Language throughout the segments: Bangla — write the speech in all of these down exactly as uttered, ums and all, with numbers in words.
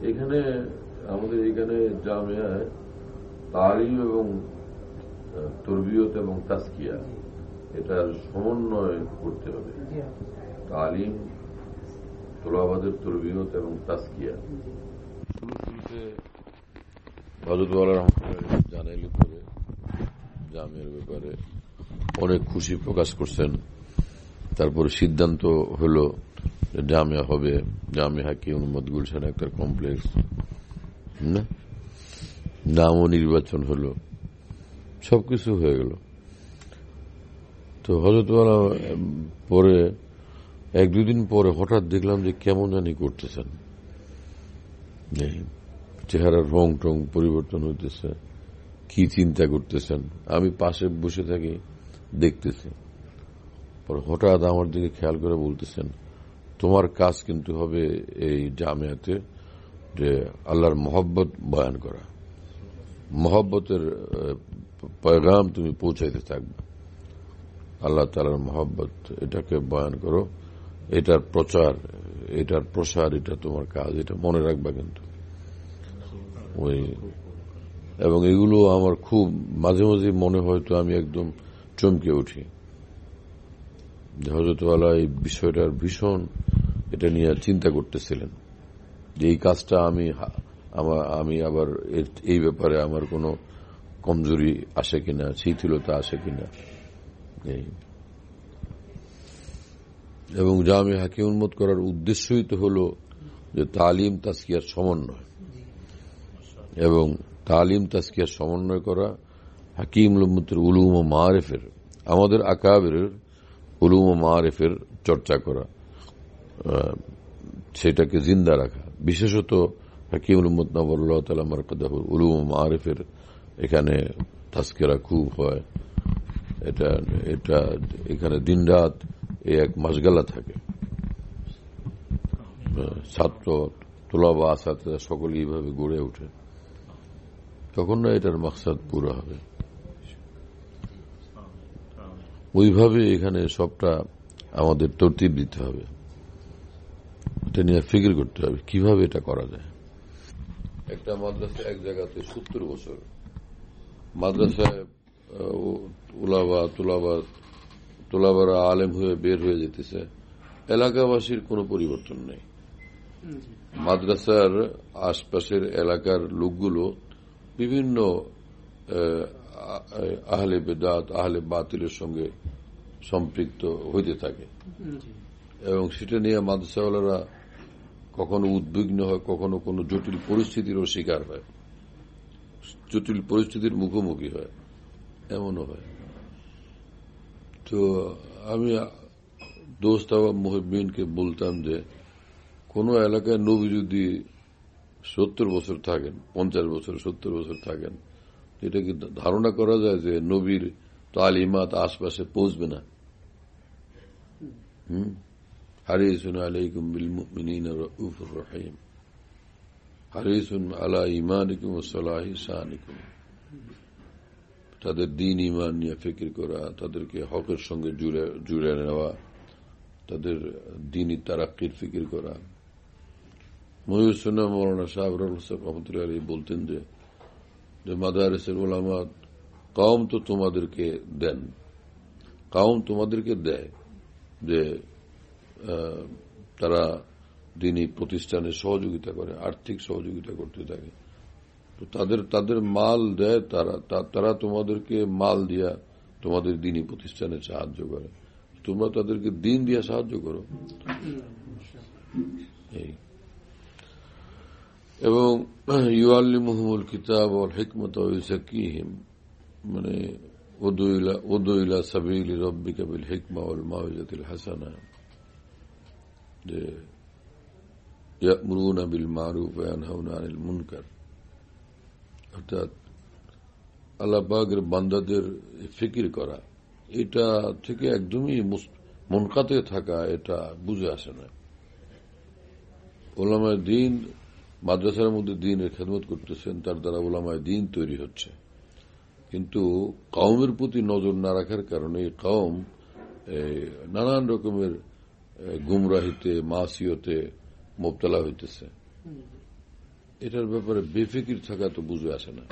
এখানে আমাদের এখানে জামিয়ায় তালিম এবং তরবিয়ত এবং তাজকিয়া এটার সমন্বয় করতে হবে। তালিম, তোলাবাদের তরবিয়ত এবং তাজকিয়া। হযরত ওয়ালা রাহমাতুল্লাহ জানাইলে পরে জামিয়ার ব্যাপারে অনেক খুশি প্রকাশ করছেন। তারপরে সিদ্ধান্ত হলো জামিয়া হবে, জামিয়া হাকিম মোহাম্মদ গুলশান একটা কমপ্লেক্স, না নামও নির্বাচন হলো, সবকিছু হয়ে গেল। তো হযরত ওয়ালা পরে এক দুদিন পরে হঠাৎ দেখলাম যে কেমন জানি করতেছেন, চেহারার রং টং পরিবর্তন হইতেছে, কি চিন্তা করতেছেন। আমি পাশে বসে থাকি, দেখতেছি। পরে হঠাৎ আমার দিকে খেয়াল করে বলতেছেন, তোমার কাজ কিন্তু হবে এই জামিয়াতে যে আল্লাহর মহব্বত বয়ান করা, মহব্বতের পয়গাম তুমি পৌঁছাইতে থাকবে, আল্লাহ তাআলার মহব্বত এটাকে বয়ান করো, এটার প্রচার, এটার প্রসার, এটা তোমার কাজ, এটা মনে রাখবা কিন্তু। ওই এবং এগুলো আমার খুব মাঝে মাঝে মনে হয়, তো আমি একদম চমকে উঠি। হযরত ওয়ালা এই বিষয়টার ভীষণ এটা নিয়ে চিন্তা করতেছিলেন যে এই কাজটা আমি আমি আবার এই ব্যাপারে আমার কোনো কমজোরি আসে কিনা, শিথিলতা আসে কিনা। এবং জামিয়া হাকিম উন্মত করার উদ্দেশ্যই তো হলো যে তালিম তাজকিয়ার সমন্বয়, এবং তালিম তাজকিয়ার সমন্বয় করা, হাকিম উম্মতের উলুম ও মাআরিফের, আমাদের আকাবেরের উলুম ও মাআরিফের চর্চা করা, সেটাকে জিন্দা রাখা। বিশেষত হাকিম উম্মত নওয়ারুল্লাহ তাআলা মারকাদাহুর উলুম ও মাআরিফের এখানে তাজকিরা খুব হয়। এটা এটা এখানে দিনরাত এই এক মাসগালা থাকে। ছাত্র, তোলাবা, আসাতে সকলে এইভাবে গড়ে ওঠে। তখন না এটার মাকসাদ পুরো হবে। ওইভাবে এখানে সবটা আমাদের তরতিব দিতে হবে, এটা নিয়ে ফিকির করতে হবে কিভাবে এটা করা যায়। একটা মাদ্রাসা এক জায়গাতে সত্তর বছর, মাদ্রাসায় উলাবা তুলাবা তোলাবারা আলেম হয়ে বের হয়ে যেতেছে, এলাকাবাসীর কোনো পরিবর্তন নেই। মাদ্রাসার আশপাশের এলাকার লোকগুলো বিভিন্ন আহলে বেদাত, আহলে বাতিলের সঙ্গে সম্পৃক্ত হইতে থাকে, এবং সেটা নিয়ে মাদ্রাসাওয়ালারা কখনো উদ্বিগ্ন হয়, কখনো কোনো জটিল পরিস্থিতিরও শিকার হয়, জটিল পরিস্থিতির মুখোমুখি হয়, এমনও হয়। তো আমি দোস্ত আবা মুহিব্বিনকে বলতাম যে কোন এলাকায় নবী যদি সত্তর বছর থাকেন, পঞ্চাশ বছর, সত্তর বছর থাকেন, এটা কি ধারণা করা যায় যে নবীর তালিমাত আশপাশে পৌঁছবে না? হম হারিসুন আলাইকুম বিল মুমিনিনা রাউফুর রহিম, হারিসুন আলা ঈমানিকুম ওয়া সালাহি শানিকুম। তাদের দ্বীন ঈমান নিয়ে ফিকির করা, তাদেরকে হকের সঙ্গে জুড়ে জুড়ে নেওয়া, তাদের দ্বীনি তারাক্কির ফিকির করা। মহিউসুন্নাহ মৌলানা সাহেব রহমতুল্লাহ আলাইহি বলতেন যে যে মাদারিসের উলামা কওম তো তোমাদেরকে দেন, কওম তোমাদেরকে দেয় যে তারা দ্বীনি প্রতিষ্ঠানে সহযোগিতা করে, আর্থিক সহযোগিতা করতে থাকে। তো তাদের তাদের মাল দেয়, তারা তারা তোমাদেরকে মাল দিয়া তোমাদের দ্বীনি প্রতিষ্ঠানে সাহায্য করে, তোমরা তাদেরকে দ্বীন দিয়া সাহায্য করো। এই এবং ইউআল্লিমুহুমুল কিতাব ওয়াল হিকমাত ওয়া ইউযাক্কিহিম, মানে উদু ইলা উদু ইলা সাবিলি রাব্বিকা বিল হিকমা ওয়াল মাউইযাতিল হাসানা, যে ইয়া'মুরুনা বিল মা'রুফ ওয়া ইয়ানহাউনা আনিল মুনকার। অর্থাৎ আল্লাহ পাকের বান্দাদের ফিকির করা, এটা থেকে একদমই মুনকাতে থাকা, এটা বুঝে আসে না। উলামায়ে দ্বীন মাদ্রাসার মধ্যে দ্বীনের খেদমত করতেছেন, তার দ্বারা উলামায়ে দ্বীন তৈরি হচ্ছে, কিন্তু কওমের প্রতি নজর না রাখার কারণে কওম নানান রকমের গুমরাহিতে, মাসিয়তে মোবতলা হইতেছে। এটার ব্যাপারে বেফিকির থাকা তো বুঝে আসে না।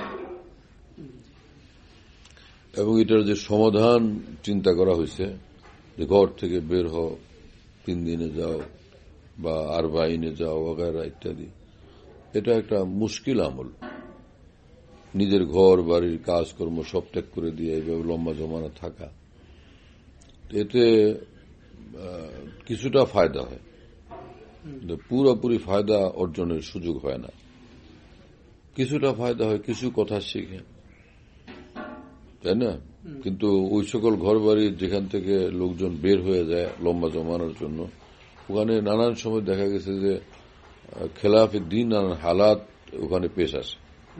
এবং এটার যে সমাধান চিন্তা করা হয়েছে, যে ঘর থেকে বের হও, তিন দিনে যাও বা আরবাইনে যাও ওগারা ইত্যাদি, এটা একটা মুশকিল আমল। নিজের ঘর বাড়ির কাজকর্ম সব ত্যাগ করে দিয়ে এইভাবে লম্বা জমানা থাকা, এতে কিছুটা ফায়দা হয়, পুরোপুরি ফায়দা অর্জনের সুযোগ হয় না। কিছুটা ফায়দা হয়, কিছু কথা শিখে, তাই না? কিন্তু ওই সকল ঘর বাড়ির যেখান থেকে লোকজন বের হয়ে যায় লম্বা জমানোর জন্য, ওখানে নানান সময় দেখা গেছে যে খেলাফে দিন নানান হালাত ওখানে পেশ আসে,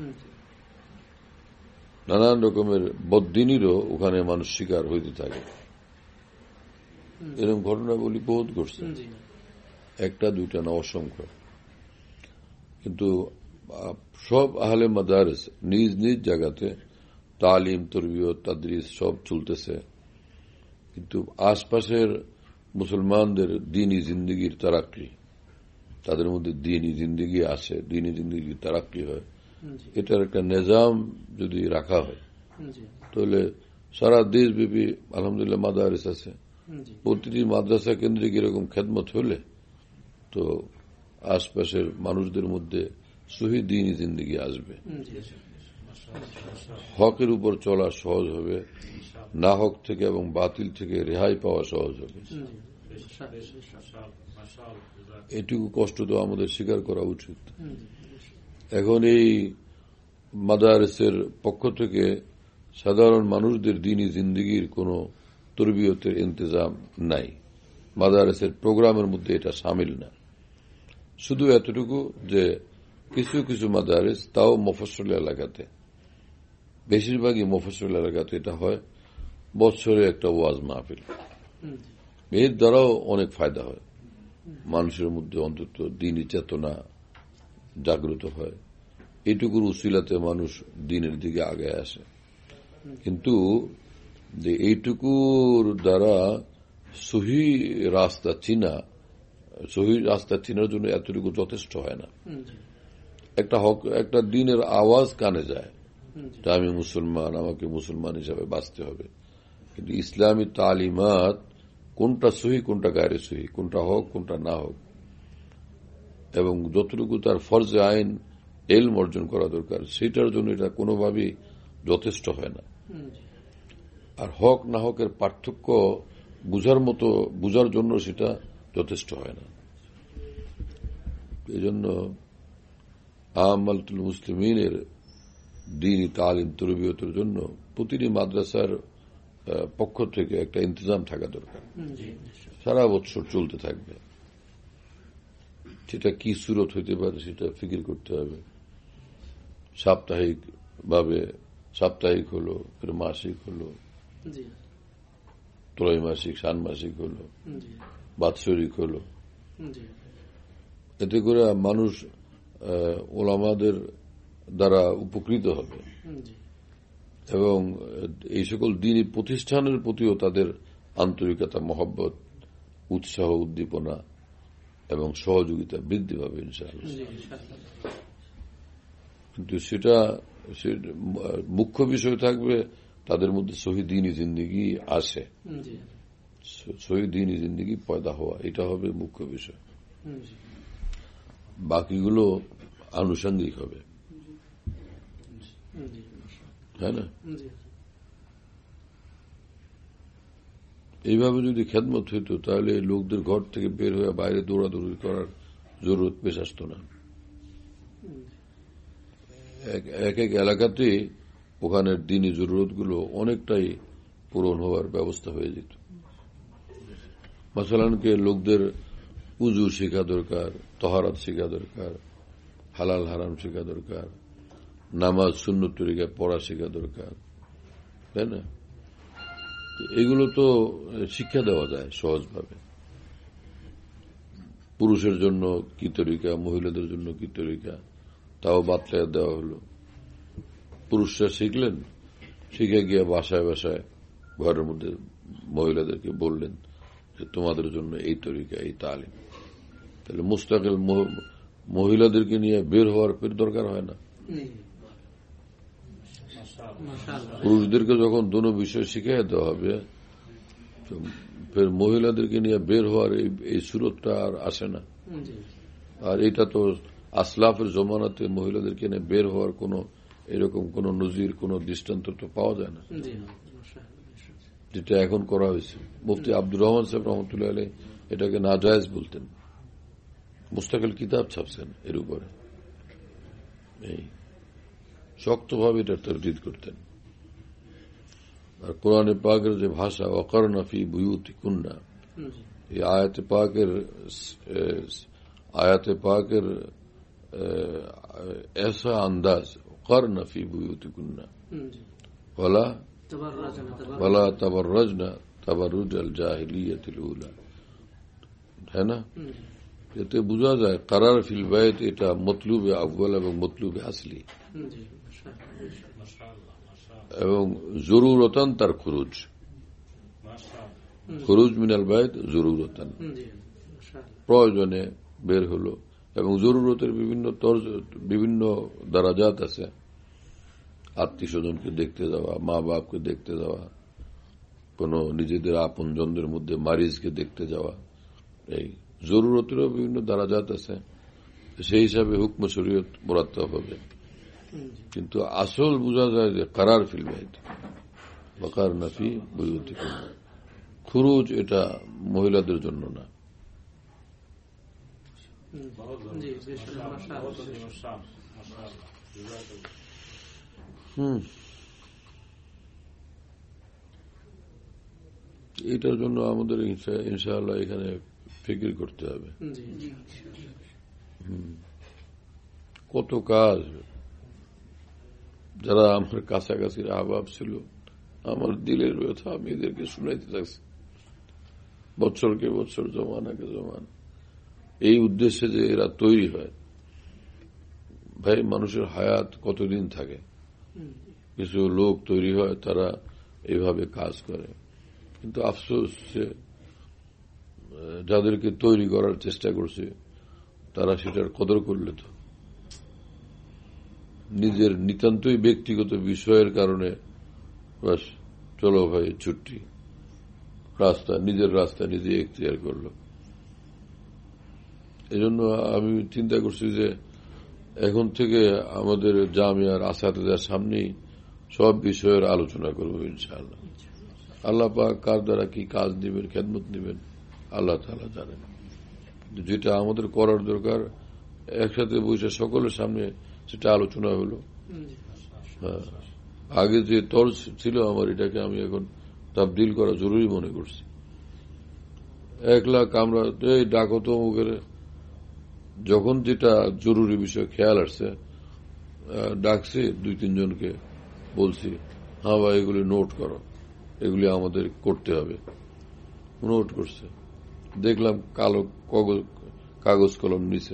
নানান রকমের বদ্দিনেরও ওখানে মানুষ শিকার হইতে থাকে। এরকম ঘটনাগুলি বহুত ঘটছে, একটা দুইটা না, অসংখ্য। কিন্তু সব আহলে মাদারিস নিজ নিজ জায়গাতে তালিম, তরবিয়ত, তাদরিস সব চলতেছে, কিন্তু আশপাশের মুসলমানদের দ্বীনি জিন্দেগির তারাক্কি, তাদের মধ্যে দ্বীনি জিন্দেগি আসে, দ্বীনি জিন্দেগির তারাক্কি হয়, এটার একটা নিজাম যদি রাখা হয় তাহলে সারা দেশব্যাপী আলহামদুলিল্লাহ মাদারিস আছে, প্রতিটি মাদ্রাসা কেন্দ্রিক এরকম খেদমত হলে তো আশপাশের মানুষদের মধ্যে সহি দ্বীনি জিন্দেগি আসবে, হকের উপর চলা সহজ হবে, না হক থেকে এবং বাতিল থেকে রেহাই পাওয়া সহজ হবে। এটুকু কষ্ট তো আমাদের স্বীকার করা উচিত। এখন এই মাদারিসের পক্ষ থেকে সাধারণ মানুষদের দ্বীনি জিন্দেগির কোন তরবিয়তের ইন্তজাম নাই, মাদারিসের প্রোগ্রামের মধ্যে এটা শামিল না। শুধু এতটুকু যে কিছু কিছু মাদারিস, তাও মফস্বল এলাকাতে, বেশিরভাগই মফস্বল এলাকাতে এটা হয়, বছরে একটা ওয়াজ মাহফিল, এর দ্বারাও অনেক ফায়দা হয়, মানুষের মধ্যে অন্তত দ্বীনি চেতনা জাগ্রত হয়, এইটুকুর উসিলাতে মানুষ দ্বীনের দিকে আগে আসে। কিন্তু যে এইটুকুর দ্বারা সহি রাস্তা চিনা, সহি রাস্তা চিনার জন্য এতটুকু যথেষ্ট হয় না। একটা হক, একটা দ্বীনের আওয়াজ কানে যায়, আমি মুসলমান, আমাকে মুসলমান হিসাবে বাঁচতে হবে, কিন্তু ইসলামী তালিমাত কোনটা সহি কোনটা গায়রে সহি, কোনটা হক কোনটা না হক, এবং যতটুকু তার ফরজে আইন এলম অর্জন করা দরকার, সেটার জন্য এটা কোনোভাবেই যথেষ্ট হয় না। আর হক না হকের পার্থক্য বুঝার মতো, বুঝার জন্য সেটা যথেষ্ট হয় না। এই জন্য আম্মাতুল মুসলিমিনের দ্বীনি তালিম তরবিয়তের জন্য প্রতিটি মাদ্রাসার পক্ষ থেকে একটা ইন্তজাম থাকা দরকার, সারা বছর চলতে থাকবে। সেটা কি সুরত হইতে পারে সেটা ফিকির করতে হবে। সাপ্তাহিক ভাবে, সাপ্তাহিক হলো, ফের মাসিক হলো, ত্রৈমাসিক, ষান্মাসিক হলো, বাৎসরিক হলো, এতে করে মানুষ ওলামাদের দ্বারা উপকৃত হবে এবং এই সকল দ্বীনি প্রতিষ্ঠানের প্রতিও তাদের আন্তরিকতা, মহব্বত, উৎসাহ, উদ্দীপনা এবং সহযোগিতা বৃদ্ধি পাবে ইনশাআল্লাহ। কিন্তু সেটা মুখ্য বিষয় থাকবে তাদের মধ্যে সহি দ্বীনি জিন্দেগি আসে, সহি দ্বীনি জিন্দেগি পয়দা হওয়া, এটা হবে মুখ্য বিষয়। বাকিগুলো আনুষঙ্গিক হবে, তাই না? এইভাবে যদি খেদমত হইত তাহলে লোকদের ঘর থেকে বের হয়ে বাইরে দৌড়াদৌড়ি করার জরুরত পেশ আসত না। এক এক এলাকাতে ওখানের দ্বীনি জরুরতগুলো অনেকটাই পূরণ হওয়ার ব্যবস্থা হয়ে যেত। মাসালানকে লোকদের উজু শেখা দরকার, তহারাত শেখা দরকার, হালাল হারাম শেখা দরকার, নামাজ সুন্নত তরিকায় পড়া শেখা দরকার, তাই না? এগুলো তো শিক্ষা দেওয়া যায় সহজভাবে। পুরুষের জন্য কি তরিকা, মহিলাদের জন্য কি তরিকা, তাও বাতলায় দেওয়া হলো। পুরুষরা শিখলেন, শিখে গিয়ে বাসায় বাসায় ঘরের মধ্যে মহিলাদেরকে বললেন যে তোমাদের জন্য এই তরিকা, এই তালিম। তাহলে মুস্তাকিল মহিলাদেরকে নিয়ে বের হওয়ার ফের দরকার হয় না। পুরুষদেরকে যখন দোনো বিষয় শিখিয়ে দেওয়া হবে, ফের মহিলাদেরকে নিয়ে বের হওয়ার এই সুরতটা আর আসে না। আর এটা তো আসলাফের জমানাতে মহিলাদেরকে নিয়ে বের হওয়ার কোন এরকম কোন নজির, কোন দৃষ্টান্ত তো পাওয়া যায় না, যেটা এখন করা হয়েছে। মুফতি আব্দুর রহমান সাহেব রহমতুল্লাহ আলাইহি এটাকে নাজায়েজ বলতেন, মুস্তাকিল কিতাব ছাপছেন এর উপরে, এই শক্তভাবে এটা তারদিদ করতেন। আর কোরআনে পাকের যে ভাষা, ওয়াকারনা ফি বুয়ুতিকুন্না, এই আয়াতে পাকের আয়াতে পাকের ऐसा अंदाज, करना फी बुयूतिकुन्ना वला वला तबर्रजना तबर्रुज अल जाहिलियतिल उला, है ना? এতে বোঝা যায় কারার ফিল বাইত এটা মতলুবে আউয়াল এবং মতলুবে আসলি, এবং জরুরতান তার খুরুজ, খুরুজ মিনাল বাইত জরুরতান, প্রয়োজনে বের হলো। এবং জরুরতের বিভিন্ন বিভিন্ন দারাজাত আছে, আত্মীয় স্বজনকে দেখতে যাওয়া, মা বাপকে দেখতে যাওয়া, কোন নিজেদের আপনজনদের মধ্যে মারিজকে দেখতে যাওয়া, এই জরুরতেরও বিভিন্ন দারাজাত আছে। সেই হিসাবে হুকম শরীয়ত মুরাত্তাব হবে। কিন্তু আসল বোঝা যায় যে কারার ফিল বাইত ওয়াকার নাফি বুয়ুতিকুন্না, খুরুজ এটা মহিলাদের জন্য না। হুম এটার জন্য আমাদের ইনশাআল্লাহ এখানে ফিকির করতে হবে। কত কাজ, যারা আমার কাছাকাছি আহবাব ছিল, আমার দিলের ব্যথা আমি এদেরকে শুনাইতে থাকছি বছরকে বছর, জমানাকে জমান, এই উদ্দেশ্যে যে এরা তৈরি হয়। ভাই, মানুষের হায়াত কতদিন থাকে? কিছু লোক তৈরি হয়, তারা এইভাবে কাজ করে। কিন্তু আফসোস যে যাদেরকে তৈরি করার চেষ্টা করছে তারা সেটার কদর করলে তো নিজের নিতান্তই ব্যক্তিগত বিষয়ের কারণে বাস চলো ভাই ছুটি, রাস্তা নিজের রাস্তা নিজে এখতিয়ার করলো। এই জন্য আমি চিন্তা করছি যে এখন থেকে আমাদের জামিয়ার আসাতিদের সামনেই সব বিষয়ের আলোচনা করব ইনশাআল্লাহ। আল্লাহ পাক কার দ্বারা কি কাজ দিবেন, খেদমত দিবেন, আল্লাহ তাআলা জানেন। যেটা আমাদের করার দরকার একসাথে বসে সকলের সামনে সেটা আলোচনা হলো। হ্যাঁ, আগে যে তর্জ ছিল আমার, এটাকে আমি এখন তাবদিল করা জরুরি মনে করছি। এক লাখ আমরা এই ডাকত মুখের, যখন যেটা জরুরি বিষয় খেয়াল আসছে ডাকছি, দুই তিনজনকে বলছি, হ্যাঁ ভাই এগুলি নোট করো, এগুলি আমাদের করতে হবে। নোট করছে, দেখলাম কালো কাগজ কলম নিছে।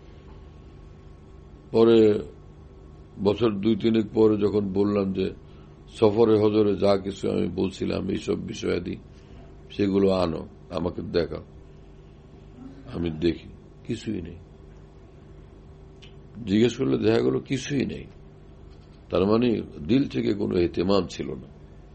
পরে বছর দুই তিনেক পরে যখন বললাম যে সফরে হজরে যা কিছু আমি বলছিলাম এইসব বিষয়াদি, সেগুলো আনো, আমাকে দেখাও। আমি দেখি কিছুই নেই। জিজ্ঞেস করলে দেখা গেল কিছুই নেই। তার মানে দিল থেকে কোনো এহতেমাম ছিল না।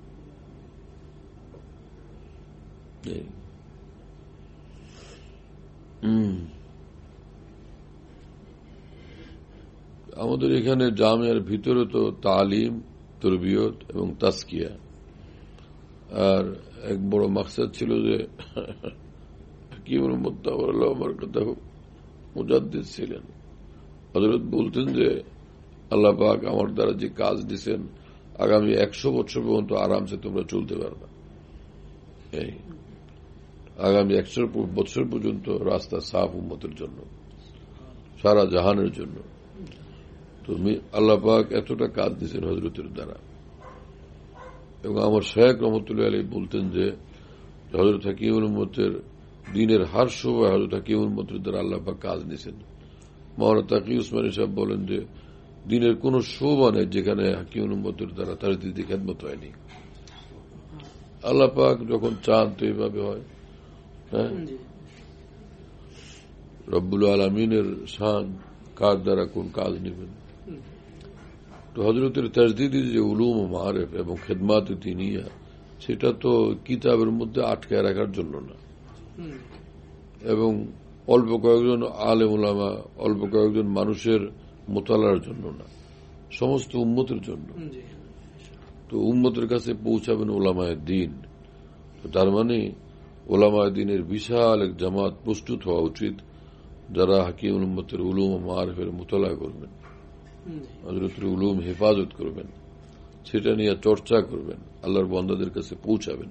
আমাদের এখানে জামিয়ার ভিতরে তো তালিম, তরবিয়ত এবং তাসকিয়া, আর এক বড় মাকসাদ ছিল যে কি আমার কথা মুজাদ্দিদ ছিলেন, হযরত বলতেন যে আল্লাহ পাক আমার দ্বারা যে কাজ দিচ্ছেন আগামী একশো বছর পর্যন্ত আরামসে তোমরা চলতে পারবে। এই আগামী একশো বছর পর্যন্ত রাস্তা সাফ উম্মতের জন্য, সারা জাহানের জন্য। তুমি আল্লাহ পাক এতটা কাজ দিচ্ছেন হযরতের দ্বারা। এবং আমার শায়েখ রহমতুল্লাহ আলাইহি বলতেন যে হযরত হাকিমুল উম্মতের দিনের হার সময় হযরত হাকিমুল উম্মতের দ্বারা আল্লাহ পাক কাজ নিয়েছেন। মাওলানা তাকি উসমানী সাহেব বলেন যে দিনের কোন শোভা নেই যেখানে হাকিমুল উম্মতের দ্বারা তার দিদি খেদমত হয়নি। আল্লাহ পাক যখন চান তো এইভাবে হয়। হ্যাঁ, রব্বুল আলামিনের শান কার দ্বারা কোন কাজ নেবেন। তো হযরতের তাজদীদি যে উলুম ও মাআরিফ এবং খিদমাত তিনিয়া, সেটা তো কিতাবের মধ্যে আটকায় রাখার জন্য না, এবং অল্প কয়েকজন আলেম উলামা, অল্প কয়েকজন মানুষের মোতালার জন্য না, সমস্ত উম্মতের জন্য। তো উম্মতের কাছে পৌঁছাবেন ওলামায়ে দ্বীন। তো তার মানে ওলামায়ে দ্বীনের বিশাল এক জামাত প্রস্তুত হওয়া উচিত, যারা হাকিমুল উম্মতের উলুম ও মাআরিফের মোতালা করবেন, হযরতের উলুম হেফাজত করবেন, সেটা নিয়ে চর্চা করবেন, আল্লাহর বান্দাদের কাছে পৌঁছাবেন।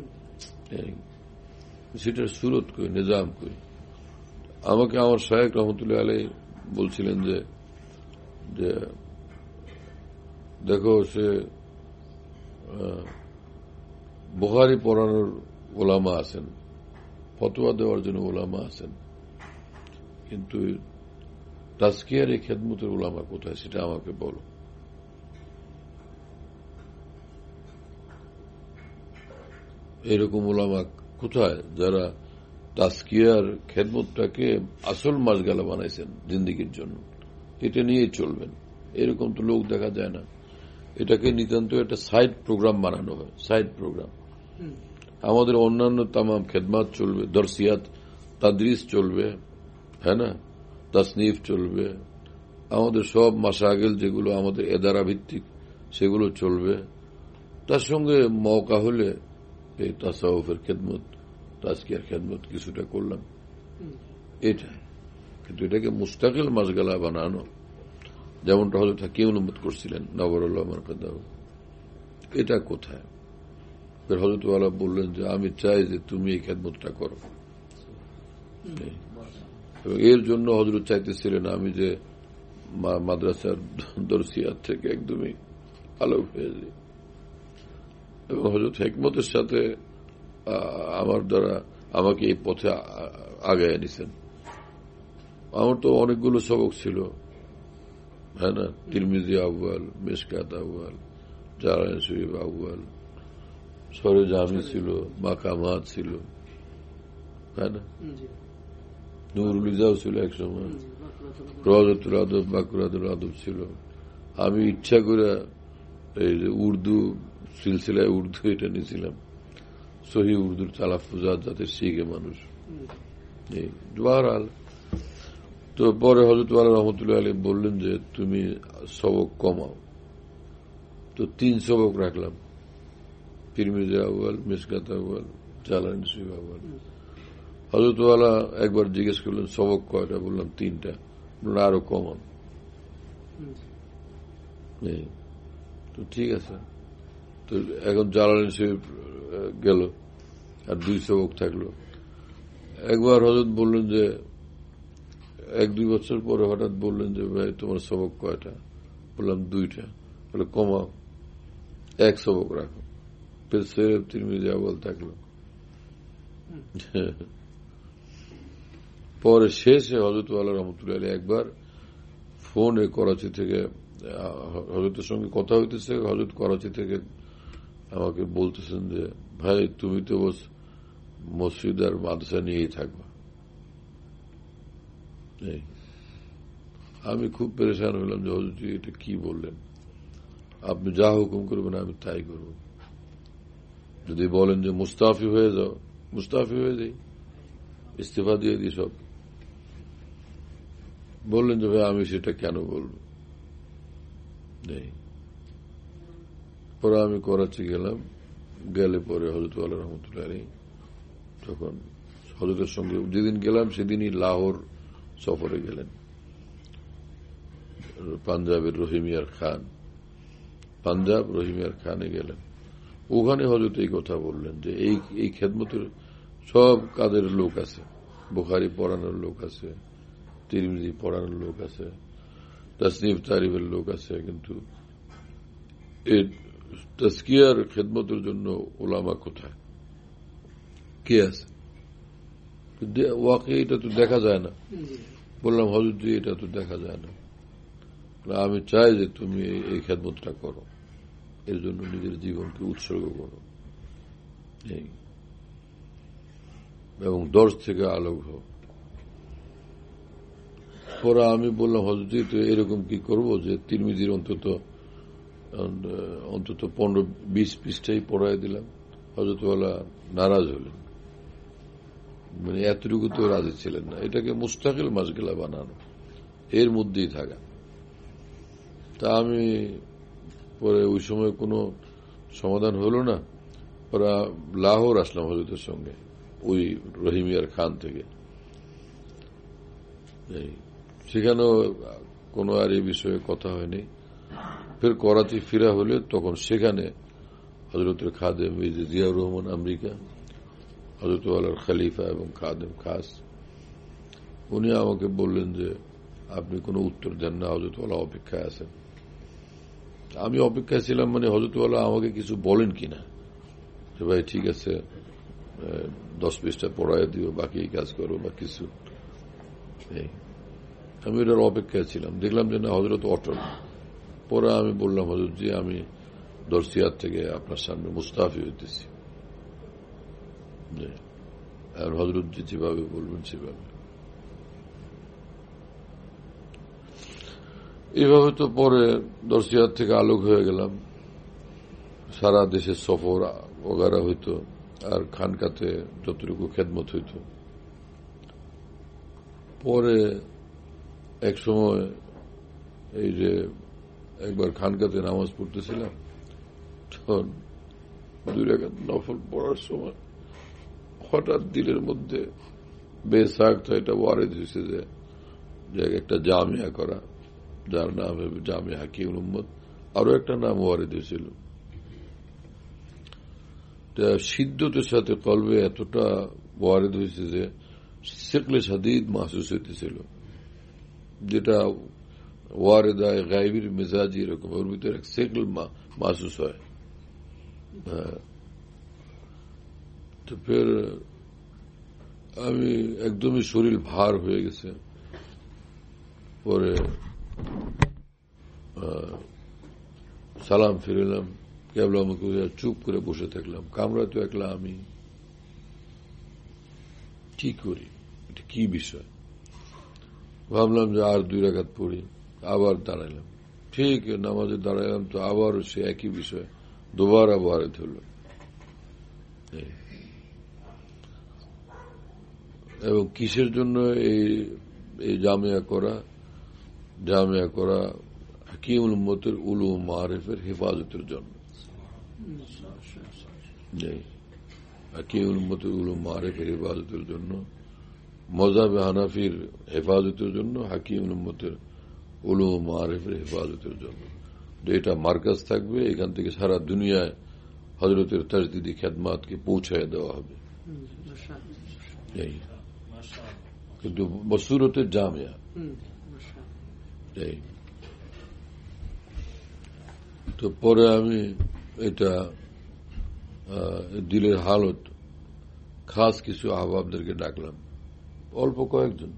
সেটার সুরত কই, নিজাম কই। আমাকে আমার শায়েখ রহমতুল্লাহ আলাইহি বলছিলেন যে যে দেখো, সে বুখারী পড়ানোর ওলামা আছেন, ফতোয়া দেওয়ার জন্য ওলামা আছেন, কিন্তু তাজকিয়ার এই খেদমতের ওলামা কোথায়, সেটা আমাকে বলো। এরকম ওলামা কোথায় যারা তাজকিয়ার খেদমতটাকে আসল মাসগালা বানাইছেন জিন্দেগির জন্য, এটা নিয়ে চলবেন। এরকম তো লোক দেখা যায় না। এটাকে নিতান্ত একটা সাইড প্রোগ্রাম বানানো হয়, সাইড প্রোগ্রাম। আমাদের অন্যান্য তামাম খেদমাত চলবে, দরসিয়াত তাদরিস চলবে, হ্যাঁ না, তাসনিফ চলবে, আমাদের সব মাসাগিল যেগুলো আমাদের এদারা ভিত্তিক সেগুলো চলবে। তার সঙ্গে মওকা হলে এই তাসাউফের খেদমত, তাজকিয়ার খেদমত কিছুটা করলাম, এটা। কিন্তু এটাকে মুস্তাকিল মাসগালা বানানো, যেমনটা হযরত হাকিমুল উম্মত করছিলেন নবরুল্লাহ মারকাদাহ, এটা কোথায়? হযরত ওয়ালা বললেন যে আমি চাই যে তুমি এই খেদমতটা করো। এবং এর জন্য হযরত চাইতেছিলেন আমি যে মাদ্রাসার দরসিয়াত থেকে একদমই আলোক হয়ে যাই, এবং হযরত হিকমতের সাথে আমার দ্বারা আমাকে এই পথে আগায় নিছেন। আমার তো অনেকগুলো সবক ছিল, হ্যাঁ না, তিরমিজি আউয়াল, মিশকাত আউয়াল, জালালাইন শরীফ আউয়াল, সরেজামি ছিল, মাকামাত ছিল, হ্যাঁ না, নুরুল ইজাও ছিল এক সময়, রওজাতুল আদব, মাকরাতুল আদব ছিল। আমি ইচ্ছা করে এই যে উর্দু সিলসিলায় উর্দু এটা নিয়েছিলাম, সহি উর্দুর তালাফুজাত যাতে শিখে মানুষ। বহরহাল, তো পরে হযরত ওয়ালা রহমতুল্লাহ আলাইহি বললেন যে তুমি সবক কমাও। তো তিন সবক রাখলাম, তিরমিজি আউয়াল, মিশকাত আউয়াল, জালালাইন শরীফ আউয়াল। হযরত ওয়ালা একবার জিজ্ঞেস করলেন সবক কয়টা, বললাম তিনটা। বললেন আরো কমান। তো ঠিক আছে, তো এখন জালালাইন শরীফ গেল, আর দুই সবক থাকলো। একবার হযরত বললেন যে, এক দুই বছর পরে হঠাৎ বললেন যে ভাই তোমার সবক কয়টা? বললাম দুইটা। বলে কমাও, এক সবক রাখো। ফের সৈয়দ তিরমিজি আউয়াল থাকলো। পরে শেষে হযরত ওয়ালা রহমতুল্লাহ আলাইহি একবার ফোনে করাচি থেকে, হযরতের সঙ্গে কথা হইতেছে, হযরত করাচি থেকে আমাকে বলতেছেন যে ভাই তুমি তো বস মসজিদ আর মাদ্রাসা নিয়েই থাকবা। আমি খুব পেরেশান হলাম যে হযরত এটা কি বললেন, আপনি যা হুকুম করবেন আমি তাই করব। যদি বলেন যে মুস্তাফি হয়ে যাও, মুস্তাফি হয়ে যাই, ইস্তেফা দিয়ে দিই সব। বললেন যে ভাই আমি সেটা কেন বলবো। নেই, পরে আমি করাচি গেলাম, গেলে পরে হযরত ওয়ালা রহমতুল্লাহ আলাইহি তখন হযরতের সঙ্গে যেদিন গেলাম সেদিনই লাহোর সফরে গেলেন, পাঞ্জাবের রহিমিয়ার খান, পাঞ্জাব রহিমিয়ার খানে গেলেন। ওখানে হযরত এই কথা বললেন যে এই এই খেদমতের সব কাদের লোক আছে, বুখারী পড়ানোর লোক আছে, তিরমিজি পড়ানোর লোক আছে, তাসনিফ তারিফের লোক আছে, কিন্তু এই তাজকিয়ার খেদমতের জন্য ওলামা কোথায়, কে আছে? ওয়াকে এটা তো দেখা যায় না। বললাম হযরত জি এটা তো দেখা যায় না, আমি চাই যে তুমি এই খেদমতটা করো, এর জন্য নিজের জীবনকে উৎসর্গ করো, এবং দর্শ থেকে আলোক হও। পরে আমি বললাম হযরত তো এরকম কি করব যে তিরমিজির অন্তত অন্তত পনেরো বিশ পৃষ্ঠাই পড়াই দিলাম। হযরত ওয়ালা নারাজ হলেন, মানে এতটুকু তো রাজি ছিলেন না। এটাকে মুস্তাকিল মাসগেলা বানানো, এর মধ্যেই থাকা। তা আমি পরে ওই সময় কোনো সমাধান হলো না। ওরা লাহোর আসলাম হযরতের সঙ্গে, ওই রহিমিয়ার খান থেকে। সেখানেও কোনো আর এই বিষয়ে কথা হয়নি। ফের করাচি ফিরা হলে তখন সেখানে হযরতের খাদেম জিয়াউর রহমান আমেরিকা, হযরত ওয়ালার খলিফা এবং খাদেম খাস, উনি আমাকে বললেন যে আপনি কোনো উত্তর দেন না, হযরত ওয়ালা অপেক্ষায় আছেন। আমি অপেক্ষায় ছিলাম, মানে হযরত ওয়ালা আমাকে কিছু বলেন কিনা, যে ভাই ঠিক আছে দশ বিশটা পড়ায় দিও, বাকি কাজ করো বা কিছু। আমি এটার অপেক্ষায় ছিলাম। দেখলাম যে না, হযরত অটল। পরে আমি বললাম হযরত জি, আমি দরসিয়াত থেকে আপনার সামনে মুস্তাফি হইতেছি। আর হযরত জি যেভাবে বলবেন সেভাবে। এভাবে তো পরে দরসিয়াত থেকে আলোক হয়ে গেলাম। সারা দেশের সফর ওগারা হইতো, আর খানকাতে যতটুকু খেদমত হইত। পরে এক সময় এই যে একবার খানকাতে নামাজ পড়তেছিলাম, তখন দুই রাকাত নফল পড়ার সময় হঠাৎ দিলের মধ্যে বেসাক্ত এটা ওয়ারিদ হয়েছে যে একটা জামিয়া করা, যার নাম জামিয়া হাকিমুল উম্মত। আরো একটা নাম ওয়ারিদ হয়েছিল। সিদ্ধতের সাথে কলবে এতটা ওয়ারিদ হয়েছে যে সিকলে শাদীদ মাহসুস হইতেছিল, যেটা ওয়ারেদায় গায়বীর মেজাজি এরকম, ওর ভিতরে এক সিকল মাহসুস হয়। তো ফের আমি একদমই শরীর ভার হয়ে গেছে। পরে সালাম ফিরলাম, কেবল আমাকে চুপ করে বসে থাকলাম। কামরা তো একলা আমি, কি করি, এটা কি বিষয়। ভাবলাম যে আর দুই রাকাত পড়ি। আবার দাঁড়াইলাম, ঠিক নামাজে দাঁড়াইলাম তো আবার সে একই বিষয় দুবারা ওয়ারিদ হল। এবং কিসের জন্য এই এই জামিয়া করা? জামিয়া করা হাকিমুল উম্মতের উলুম মারিফের হেফাজতের জন্য। হাকিমুল উম্মতের উলুম মারিফের হেফাজতের জন্য, মযহাবে হানাফির হেফাজতের জন্য, হাকিমুল উম্মতের উলুম মারিফের হেফাজতের জন্য। এটা মার্কাজ থাকবে, এখান থেকে সারা দুনিয়ায় হযরতের তাজদীদি খেদমাতকে পৌঁছায় দেওয়া হবে। কিন্তু বসুরতের জামিয়া। তো পরে আমি এটা দিলের হালত খাস কিছু আহবাবদেরকে ডাকলাম, অল্প কয়েকজন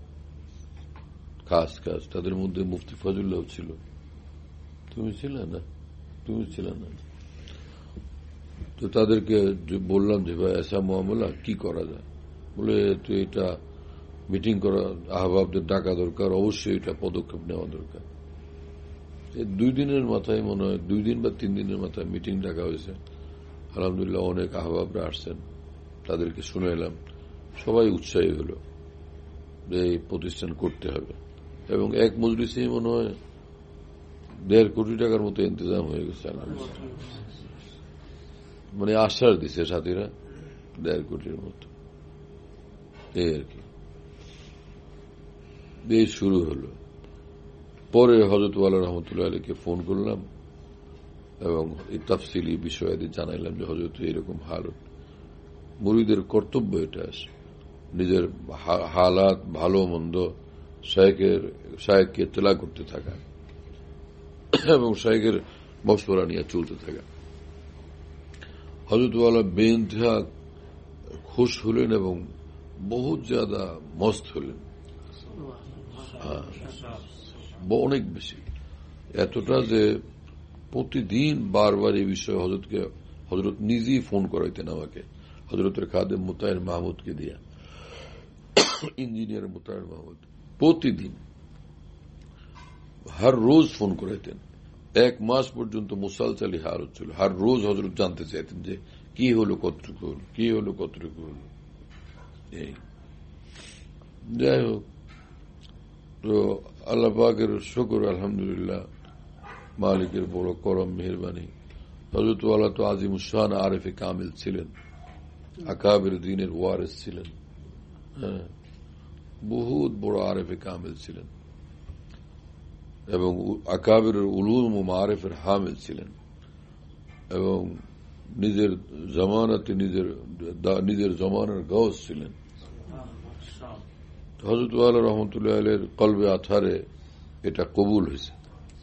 খাস খাস। তাদের মধ্যে মুফতি ফজলুল্লাহ ছিল। তুমি ছিলে না? তুমি ছিলে না? তো তাদেরকে বললাম যে ভাই এসা মামলা কি করা যায়। বলে তো এটা মিটিং করা, আহবাবদের ডাকা দরকার, অবশ্যই এটা পদক্ষেপ নেওয়া দরকার। দুই দিনের মাথায় মনে হয়, দুই দিন বা তিন দিনের মাথায় মিটিং ডাকা হয়েছে। আলহামদুলিল্লাহ অনেক আহবাবরা আসছেন, তাদেরকে শুনে এলাম। সবাই উৎসাহী হল যে এই প্রতিষ্ঠান করতে হবে। এবং এক মজলিসেই মনে হয় দেড় কোটি টাকার মতো ইন্তজাম হয়ে গেছে। মানে আশ্বাস দিচ্ছে সাথীরা দেড় কোটির মতো। এই আর কি, এই শুরু হলো। পরে হযরত ওয়ালা রহমতুল্লাহ আলাইহিকে ফোন করলাম এবং এই তাফসিলি বিষয়াদি জানাইলাম যে হযরত এরকম হালত, মুরিদের কর্তব্য এটা, নিজের হালাত ভালো মন্দ শায়েখের শায়েখকে ইত্তলা করতে থাকা এবং শায়েখের মশওয়ারা নিয়ে চলতে থাকা। হযরত ওয়ালা বেইন্তহা খুশ হলেন এবং বহুত জ্যাদা মস্ত হলেন, অনেক বেশি, এতটা যে প্রতিদিন বারবার এই বিষয়ে হযরতকে হযরত নিজেই ফোন করাইতেন আমাকে, হযরতের খাদেম মুতাহির মাহমুদকে দিয়া, ইঞ্জিনিয়ার মুতাহির মাহমুদ। প্রতিদিন হার রোজ ফোন করাইতেন, এক মাস পর্যন্ত মুসালসালি হার হচ্ছিল। হার রোজ হজরত জানতে চাইতেন যে কি হলো, কতটুকু হলো, কি হলো, কতটুকু হলো। এই যাই হোক, তো আল্লাহ পাকের শুকর, আলহামদুলিল্লাহ, মালিকের বড় করম মেহরবানি। হযরত ওয়ালা তো আজিমুশান আরেফে কামিল ছিলেন, আকাবের দিনের ওয়ারিস ছিলেন, হ্যাঁ, বহুত বড় আরেফে কামিল ছিলেন এবং আকাবের উলুম ও মারিফের হামিল ছিলেন এবং নিজের জামানাতে নিজের নিজের জমানার গাউস ছিলেন। হযরত ওয়ালা রহমতুল্লাহ আলাইহির কলবে আথারে এটা কবুল হয়েছে।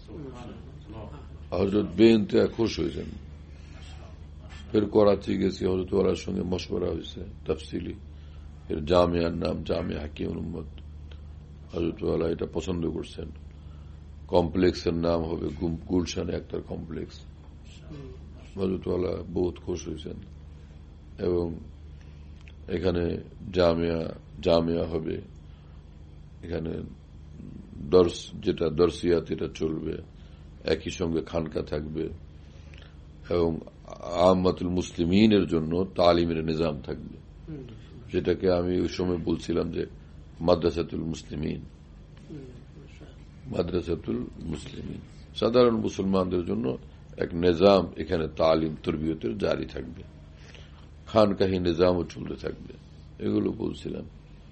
হযরত বেইনতে খুশ হয়েছেন। ফের করাচি গেছি, হযরত ওয়ালার সঙ্গে মশওয়ারা হয়েছে তফসিলি। এর জামিয়ার নাম জামিয়া হাকিমুল উম্মত। হযরত ওয়ালা এটা পছন্দ করছেন। কমপ্লেক্সের নাম হবে গুলশানে একটা কমপ্লেক্স। হযরত ওয়ালা বহুত খুশ হয়েছেন এবং এখানে জামিয়া জামিয়া হবে, এখানে দর্স যেটা দর্সিয়াত এটা চলবে, একই সঙ্গে খানকা থাকবে এবং আম্মাতুল মুসলিমিনের জন্য তালিমের নিজাম থাকবে, যেটাকে আমি ওই সময় বলছিলাম যে মাদ্রাসাতুল মুসলিমিন। মাদ্রাসাতুল মুসলিমিন সাধারণ মুসলমানদের জন্য এক নিজাম, এখানে তালিম তরবিয়তের জারি থাকবে, খানকাহি নিজামও চলতে থাকবে, এগুলো বলছিলাম।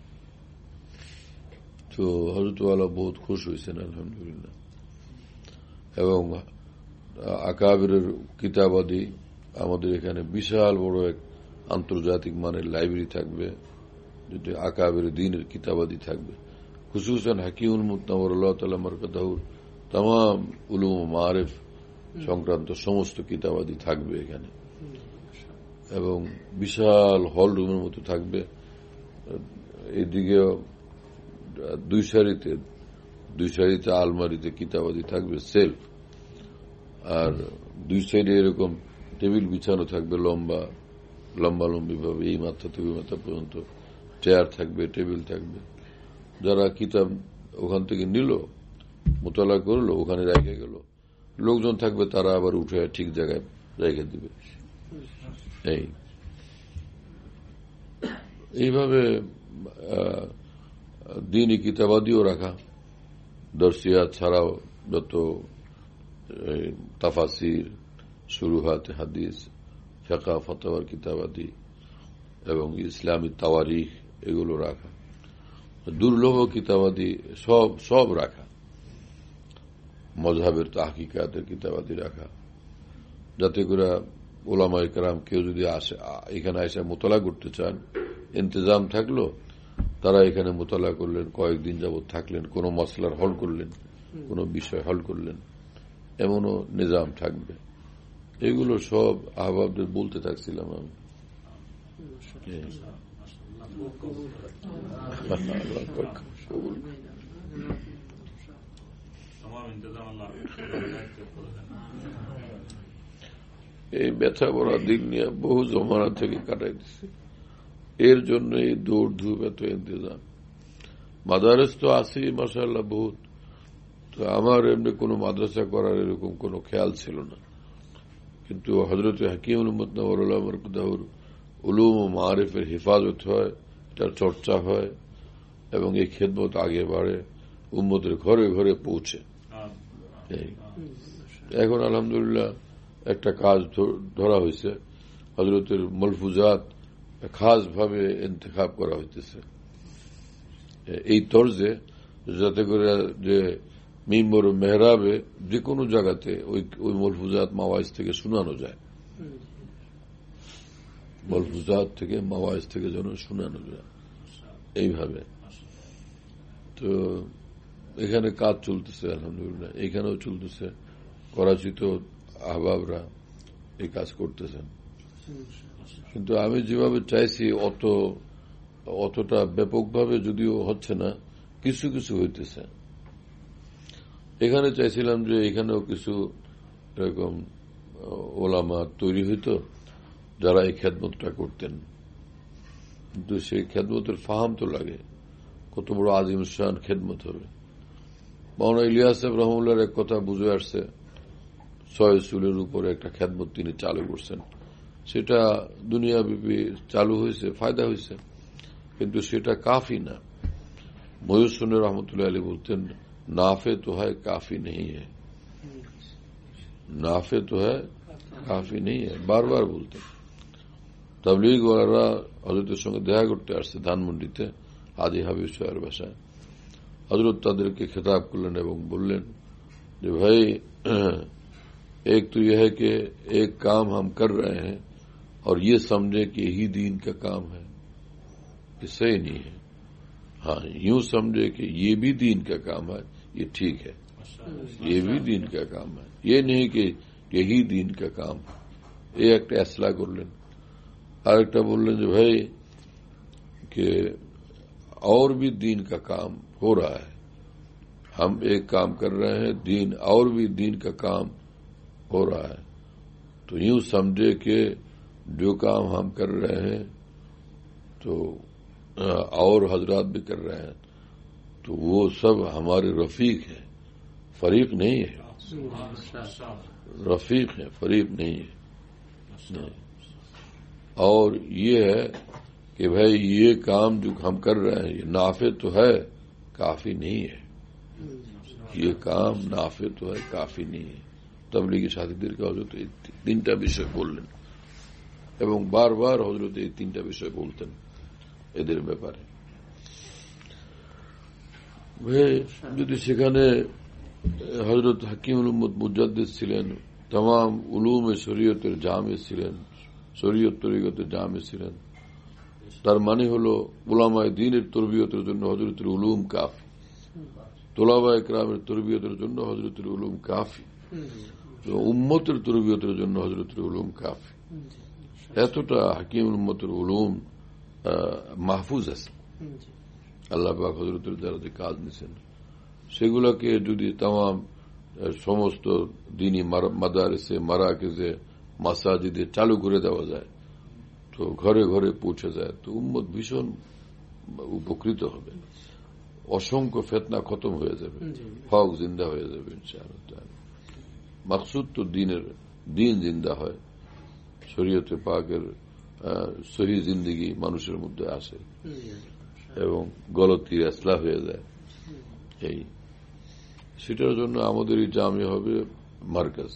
তো হযরত ওয়ালা বহুত খুশ হয়েছেন আলহামদুলিল্লাহ। এবং আকাবেরের কিতাবাদি আমাদের এখানে বিশাল বড় এক আন্তর্জাতিক মানের লাইব্রেরি থাকবে, যেটি আকাবের দ্বীনের কিতাবাদি থাকবে, খুসুসান হাকিমুল মুতনাওয়ার আল্লাহ তাআলা মারকাতাহুর तमाम উলুম ও মারিফ সংক্রান্ত সমস্ত কিতাবাদি থাকবে এখানে এবং বিশাল হল রুমের মতো থাকবে। এইদিকে দুই সারিতে দুই সারিতে আলমারিতে কিতাবাদি থাকবে সেলফ, আর দুই সাইডে এরকম টেবিল বিছানো থাকবে, লম্বা লম্বা লম্বি ভাবে এই মাথা থেকে মাথা পর্যন্ত চেয়ার থাকবে, টেবিল থাকবে। যারা কিতাব ওখান থেকে নিল, মোতালা করলো, ওখানে রেখে গেল, লোকজন থাকবে, তারা আবার উঠে ঠিক জায়গায় রেখে দিবে। এই এইভাবে দ্বীনি কিতাবাদিও রাখা, দর্শিয়াত ছাড়াও যত তাফাসির, শুরুহাত হাদিস, ফিকহ ফতোয়ার কিতাবাদি এবং ইসলামী তাওয়ারিখ এগুলো রাখা, দুর্লভ কিতাবাদি সব সব রাখা, মযহাবের তাহকিকাতের কিতাবাদি রাখা, যাতে করে ওলামায়ে কেরাম কেউ যদি আসে এখানে এসে মোতালা করতে চান, ইন্তজাম থাকলো, তারা এখানে মোতালা করলেন, কয়েকদিন যাবৎ থাকলেন, কোন মাসলার হল করলেন, কোন বিষয় হল করলেন, এমনও নিজাম থাকবে। এগুলো সব আহবাবদের বলতে থাকছিলাম আমি। এই ব্যথা ভরা দিন নিয়ে বহু জমানা থেকে কাটাই দিচ্ছে, এর জন্য এই দৌড় ধূপ এত ইন্তজাম। মাদারেস তো আছেই মাশাআল্লাহ বহুত, তো আমার এমনি কোন মাদ্রাসা করার এরকম কোন খেয়াল ছিল না, কিন্তু হযরত হাকিমুল মুতনাওয়ার আল্লাহ মারকাতাহুর উলুম ও মারিফের হেফাজত হয়, তার চর্চা হয় এবং এই খেদমত আগে বাড়ে, উম্মতের ঘরে ঘরে পৌঁছে। এখন আলহামদুলিল্লাহ একটা কাজ ধরা হয়েছে, হযরতের মলফুজাত খাস ভাবে ইন্তেখাব করা হইতেছে এই তরজে, যাতে করে যে মিম্বর ও মেহরাবে যে কোনো জায়গাতে ওই ওই মলফুজাত মাওয়াইজ থেকে শোনানো যায়, মলফুজাত থেকে মাওয়াইজ থেকে যেন শোনানো যায় এইভাবে। তো এখানে কাজ চলতেছে আলহামদুলিল্লাহ, এখানেও চলতেছে, করাচিতেও আহবাবরা এই কাজ করতেছেন। কিন্তু আমি যেভাবে চাইছি অত অতটা ব্যাপকভাবে যদিও হচ্ছে না, কিছু কিছু হইতেছে। এখানে চাইছিলাম যে এখানেও কিছু এরকম ওলামা তৈরি হইত যারা এই খেদমতটা করতেন, কিন্তু সেই খেদমতের ফাহাম তো লাগে, কত বড় আজিম শান খেদমত হবে। মাওলানা ইলিয়াস সাহেব রহমুল্লাহর এক কথা বুঝে আসছে, ছয় চুলের উপরে একটা খেদমত তিনি চালু করছেন, সেটা দুনিয়াব্যাপী চালু হয়েছে, ফায়দা হয়েছে, কিন্তু সেটা কাফি না। ময়ূসুন রহমতুল্লাহ আলী বলতেন, नाफे तो है काफी नहीं है, नाफे तो है काफी नहीं है, बार बार बोलते। तबलीग वाला हजरतेর সঙ্গে দেখা করতে আসছে ধানমন্ডিতে হাজি হাবিব সাহেবের বাসায়। हजरत তাদেরকে खिताब করলেন এবং বললেন যে भाई एक तो यह है कि एक काम हम कर रहे हैं और ये समझे कि यही दीन का काम है, ये सही नहीं है। हाँ, यूं समझे कि ये भी दीन का काम है, ये ठीक है, ये भी दीन का काम है, ये नहीं कि यही दीन का काम है। ये एक फैसला করলেন। আরেকটা বললেন যে भाई कि और भी दीन का काम हो रहा है, हम एक काम कर रहे हैं, दीन और भी दीन का काम हो रहा है, तो यूं समझे कि जो काम हम कर रहे हैं तो और हजरात भी कर रहे हैं, तो वो सब हमारे रफीक है, फरीक नहीं है, रफीक है, फरीक नहीं है। नहीं। और ये है कि भाई ये काम जो हम कर रहे हैं ये नाफे तो है, काफी नहीं है, ये काम नाफे तो है, काफी नहीं है। तबलीगी साथीদেরকে হযরত এই তিনটা বিষয় বললেন এবং বারবার হযরত এই তিনটা বিষয় বলতেন এদের ব্যাপারে। যদি সেখানে হযরত হাকিমুল উম্মত মুজাদ্দিদ ছিলেন, तमाम উলুমে শরীয়তের জামে ছিলেন, শরীয়ত তরিকতের জামে ছিলেন, তার মানে হলো উলামায়ে দ্বীনের তরবিয়তের জন্য হযরতুল উলুম কাফি, তোলাবায়ে কেরামের তরবিয়তের জন্য হযরতুল উলুম কাফি, উম্মতের তরবিয়তের জন্য হযরতুল উলুম কাফি। এতটা হাকিমুল উম্মতের উলুম মাহফুজ আছে, আল্লাহ পাক হযরতের দ্বারা যে কাজ নিছেন সেগুলোকে যদি তাম সমস্ত দ্বীনি মাদারিসে, মারাকিজে, মাসাজিদে চালু করে দেওয়া যায়, তো ঘরে ঘরে পৌঁছে যায়, তো উম্মত ভীষণ উপকৃত হবে, অসংখ্য ফিতনা খতম হয়ে যাবে, হক জিন্দা হয়ে যাবে ইনশাআল্লাহ। মাকসুদ তো দ্বীনের দ্বীন জিন্দা হয়, শরীয়তে পাকের সহি জিন্দেগি মানুষের মধ্যে আসে এবং গলতি ইসলাহ হয়ে যায়। এই সেটার জন্য আমাদের এই জামিয়া হবে মার্কাজ।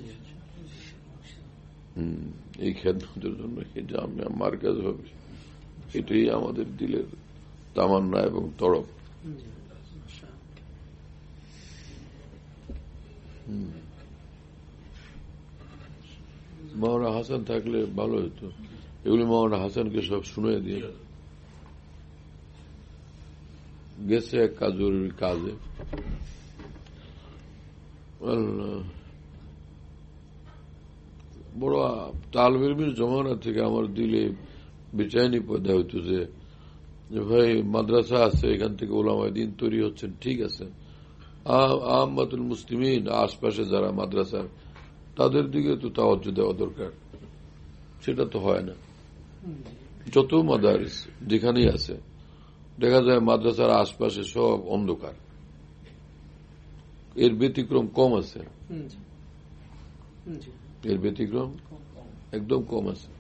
হম এই খেদমতের জন্য এই জামিয়া মার্কাজ হবে, এটাই আমাদের দিলের তামান্না এবং তড়প। মাওলানা হাসান থাকলে ভালো হতো, এগুলি মাওলানা হাসানকে সব শুনে দিয়ে গেছে এক কাজ, জরুরি কাজে। বড় তালবের জমানা থেকে আমার দিলে বেচাইনি পয়দা হইতো যে ভাই মাদ্রাসা আছে, এখান থেকে ওলামায়ে দ্বীন তৈরি হচ্ছেন, ঠিক আছে, আম্মাতুল মুসলিমিন আশপাশে যারা মাদ্রাসার তাদের দিকে তো তাওয়াজ্জুহ দেওয়া দরকার, সেটা তো হয় না। যত মাদারিস যেখানেই আছে দেখা যায় মাদ্রাসার আশপাশে সব অন্ধকার, এর ব্যতিক্রম কম আছে, এর ব্যতিক্রম একদম কম আছে।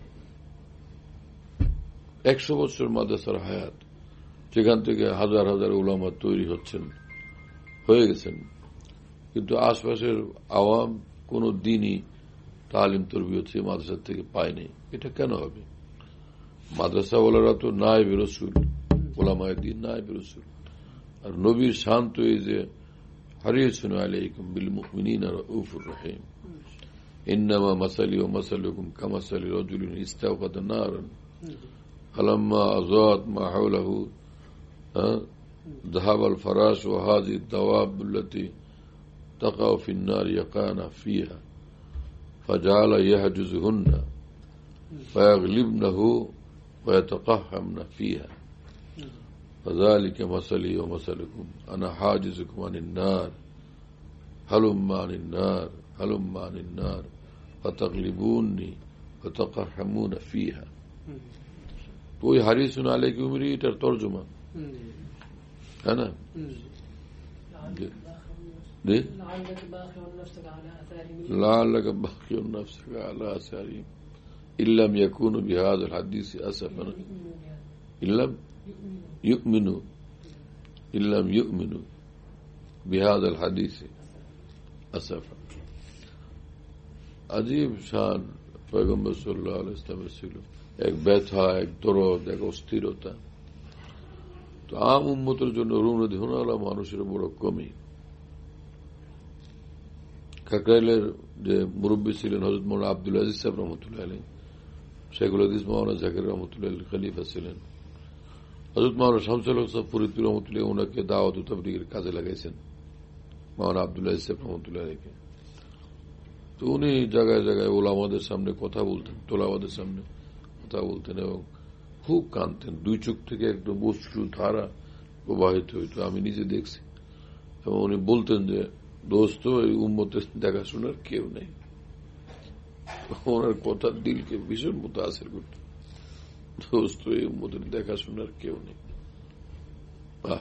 একশো বছর মাদ্রাসার হায়াত, সেখান থেকে হাজার হাজার উলামা তৈরি হচ্ছেন, হয়ে গেছেন, কিন্তু আশপাশের আওয়াম কোন দিনই তালিম তরবিয়ত সেই মাদ্রাসা থেকে পায়নি। এটা কেন হবে? মাদ্রাসাওয়ালারা তো নায়েবে রাসূল, উলামায়ে দ্বীন নায়েবে রাসূল, আর নবীর শান তো এই যে হারিসুন আলাইকুম বিল মুমিনিনা রাউফুর রহিম, ইন্নামা মাসালি ওয়া মাসালুকুম কামাসালি রাজুলিন ইস্তাওকাদা নারান ফালাম্মা আযাত মা হাওলাহু ذهب الفراش وهذه الدواب التي تقع في النار يقعن فيها فجعل يهجزهن فيغلبنه ويتقهمن فيها فذلك مثلي ومثلكم أنا حاجزكم عن النار هلم عن النار هلم عن النار فتغلبوني وتقهمون فيها। তো ওই হারিসুন আলাইকুম এটার তর্জমা, হ্যাঁ না? লাআল্লাকা বাখিউন নাফসাকা আলা আসারিহিম ইল্লাম ইয়াকুনু বিহাযাল হাদিসি আসাফান ইল্লাম ইউমিনু ইল্লাম ইউমিনু বিহাযাল হাদিসি আসাফা। আজীব শান পয়গম্বর সাল্লাল্লাহু আলাইহি ওয়াসাল্লামের ছিল, এক ব্যথা, এক দরদ, এক অস্থিরতা। তো আম উম্মতের জন্য রুমরধিহনালা মানুষের বড় কমই। কাকরাইলের যে মুরব্বী ছিলেন হযরত মাওলানা আব্দুল আজিজ সাহেব রহমতুল্লাহ আলাইহি, শেখুল হাদিস মাওলানা জাকির রহমতুল্লাহ আলাইহি খলিফা ছিলেন। হযরত মাওলানা শামসুল হক সাহেব ফরিদপুর রহমতুল্লাহ ওনাকে দাওয়াত ও তাবলীগের কাজে লাগাইছেন মাওলানা আব্দুল আজিজ সাহেব রহমতুল্লাহ আলাইহি। তো উনি জায়গায় জায়গায় ওলামাদের সামনে কথা বলতেন, তোলাবাদের সামনে কথা বলতেন এবং খুব কাঁদতেন। দুই চোখ থেকে একদম অশ্রু ধারা প্রবাহিত হইত, আমি নিজে দেখছি। এবং উনি বলতেন যে দোস্ত, এই উম্মতের দেখাশোনার কেউ নেই। ওনার কথা দিলকে ভীষণ মুতাসির করত। দোস্ত, এই উম্মতের দেখাশোনার কেউ নেই। আহ,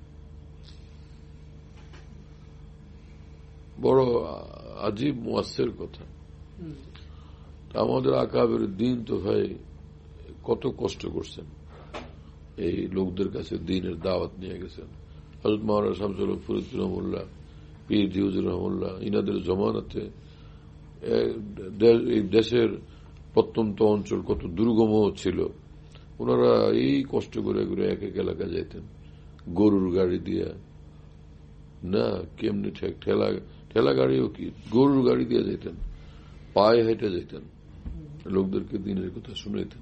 বড় আজীব মুয়াসসির কথা। আমাদের আকাবের দিন তো ভাই কত কষ্ট করছেন, এই লোকদের কাছে দিনের দাওয়াত নিয়ে গেছেন। হযরত মাওলানা শামসুল হক ফরিদপুর রহমতুল্লাহ, পীর দিউজুর রহমতুল্লাহ, ইনাদের জমানাতে এই দেশের প্রত্যন্ত অঞ্চল কত দুর্গম ছিল। ওনারা এই কষ্ট করে করে এক এক এলাকা যাইতেন গরুর গাড়ি দিয়ে, না কেমনি ঠেলা ঠেলা গাড়িও কি, গরুর গাড়ি দিয়ে যেতেন, পায়ে হেঁটে যেতেন, লোকদেরকে দিনের কথা শুনাইতেন।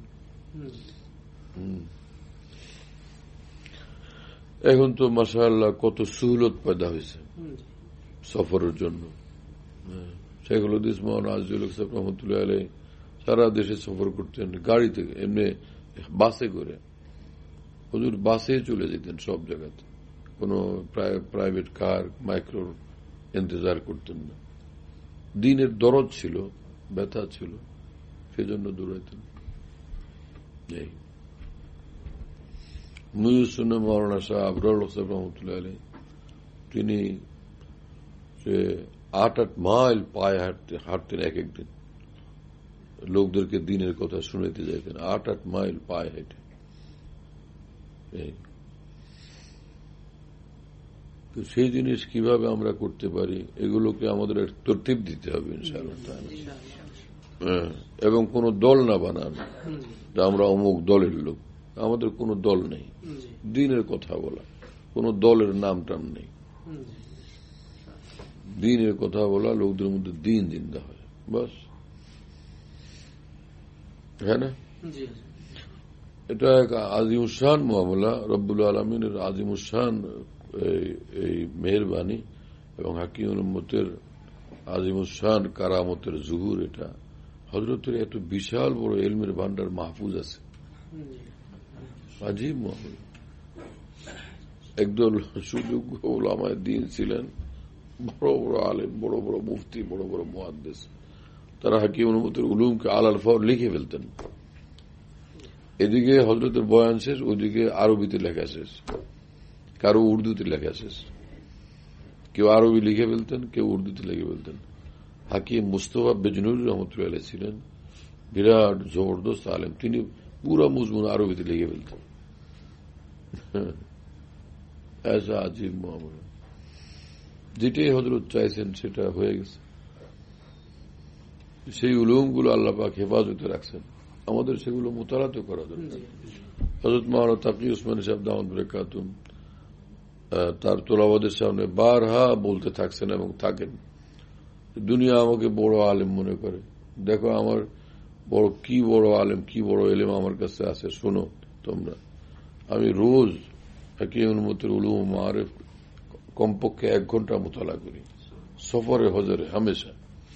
এখন তো মাশাআল্লাহ কত সুহলত পয়দা হয়েছে সফরের জন্য। শেখুল হাদিস মাওলানা আজিজুল হক সাহেব রহমতুল্লাহ আলাইহি সারা দেশে সফর করতেন গাড়িতে, এমনি বাসে করে। হুজুর বাসে চলে যেতেন সব জায়গাতে, কোনো প্রাইভেট কার মাইক্রোর ইন্তজার করতেন না। দিনের দরদ ছিল, ব্যথা ছিল, সেজন্য দৌড়াইতেন। মুহিউদ্দিন মাওলানা শাহ আবরার সাহেব রহমতুল্লাহ আলাইহি, তিনি আট আট মাইল পায়ে হাঁটতে হাঁটতেন এক একদিন, লোকদেরকে দিনের কথা শুনাইতে যাইতেন আট আট মাইল পায়ে হেঁটে। তো সেই জিনিস কিভাবে আমরা করতে পারি, এগুলোকে আমাদের তরতিব দিতে হবে ইনশাআল্লাহ। এবং কোন দল না বানান যে আমরা অমুক দলের লোক, আমাদের কোন দল নেই। দিনের কথা বলা, কোন দলের নাম টাম নেই। দিনের কথা বলা, লোকদের মধ্যে দিন জিন্দা হয়, বাস। হ্যাঁ না, এটা এক আজিমুশান মামলা, রব্বুল আলমিনের আজিমুশান এই মেহরবানি এবং হাকিমুল উম্মতের আজিমুশান কারামতের জুহুর। এটা হযরতের এত বিশাল বড় ইলমের ভান্ডার মাহফুজ আছে, আজীব মামলা। একদল সুযোগ্য উলামায়ে দ্বীন ছিলেন, বড় বড় আলেম, বড় বড় মুফতি, বড় বড় মুহাদ্দিস। তারা হাকিমুল উম্মতের উলুমকে আল আলফা লিখে ফেলতেন। এদিকে হযরতের বয়ান শেষ, ওদিকে আরবিতে লেখা শেষ, কারো উর্দুতে লেখা শেষ। কেউ আরবি লিখে ফেলতেন, কেউ উর্দুতে লিখে ফেলতেন। হাকিম মুস্তফা বেজনুর রহমতুল্লাহ আলাইহি ছিলেন বিরাট জবরদস্ত আলেম, তিনি পুরা মুজমুন আরবিতে লিখে ফেলতেন। ऐसा আজীব মামলা, যেটাই হযরত চাইছেন সেটা হয়ে গেছে। সেই উলুমগুলো আল্লাহ পাক হেফাজতে রাখছেন, আমাদের সেগুলো মুতালাত করা দরকার। হযরত মাওলানা তাকি উসমানী সাহেব দাওয়াত বরকাতুম তার তোলাবাদের সামনে বারহা বলতে থাকছেন এবং থাকেন, দুনিয়া আমাকে বড় আলেম মনে করে, দেখো আমার বড় কি বড় আলেম, কি বড় এলেম আমার কাছে আছে, শোনো তোমরা। আমি রোজ হাকিমুল উম্মতের উলুম মাআরিফ কমপক্ষে এক ঘন্টা মুতালা করি, সফরে হজরে হামেশা।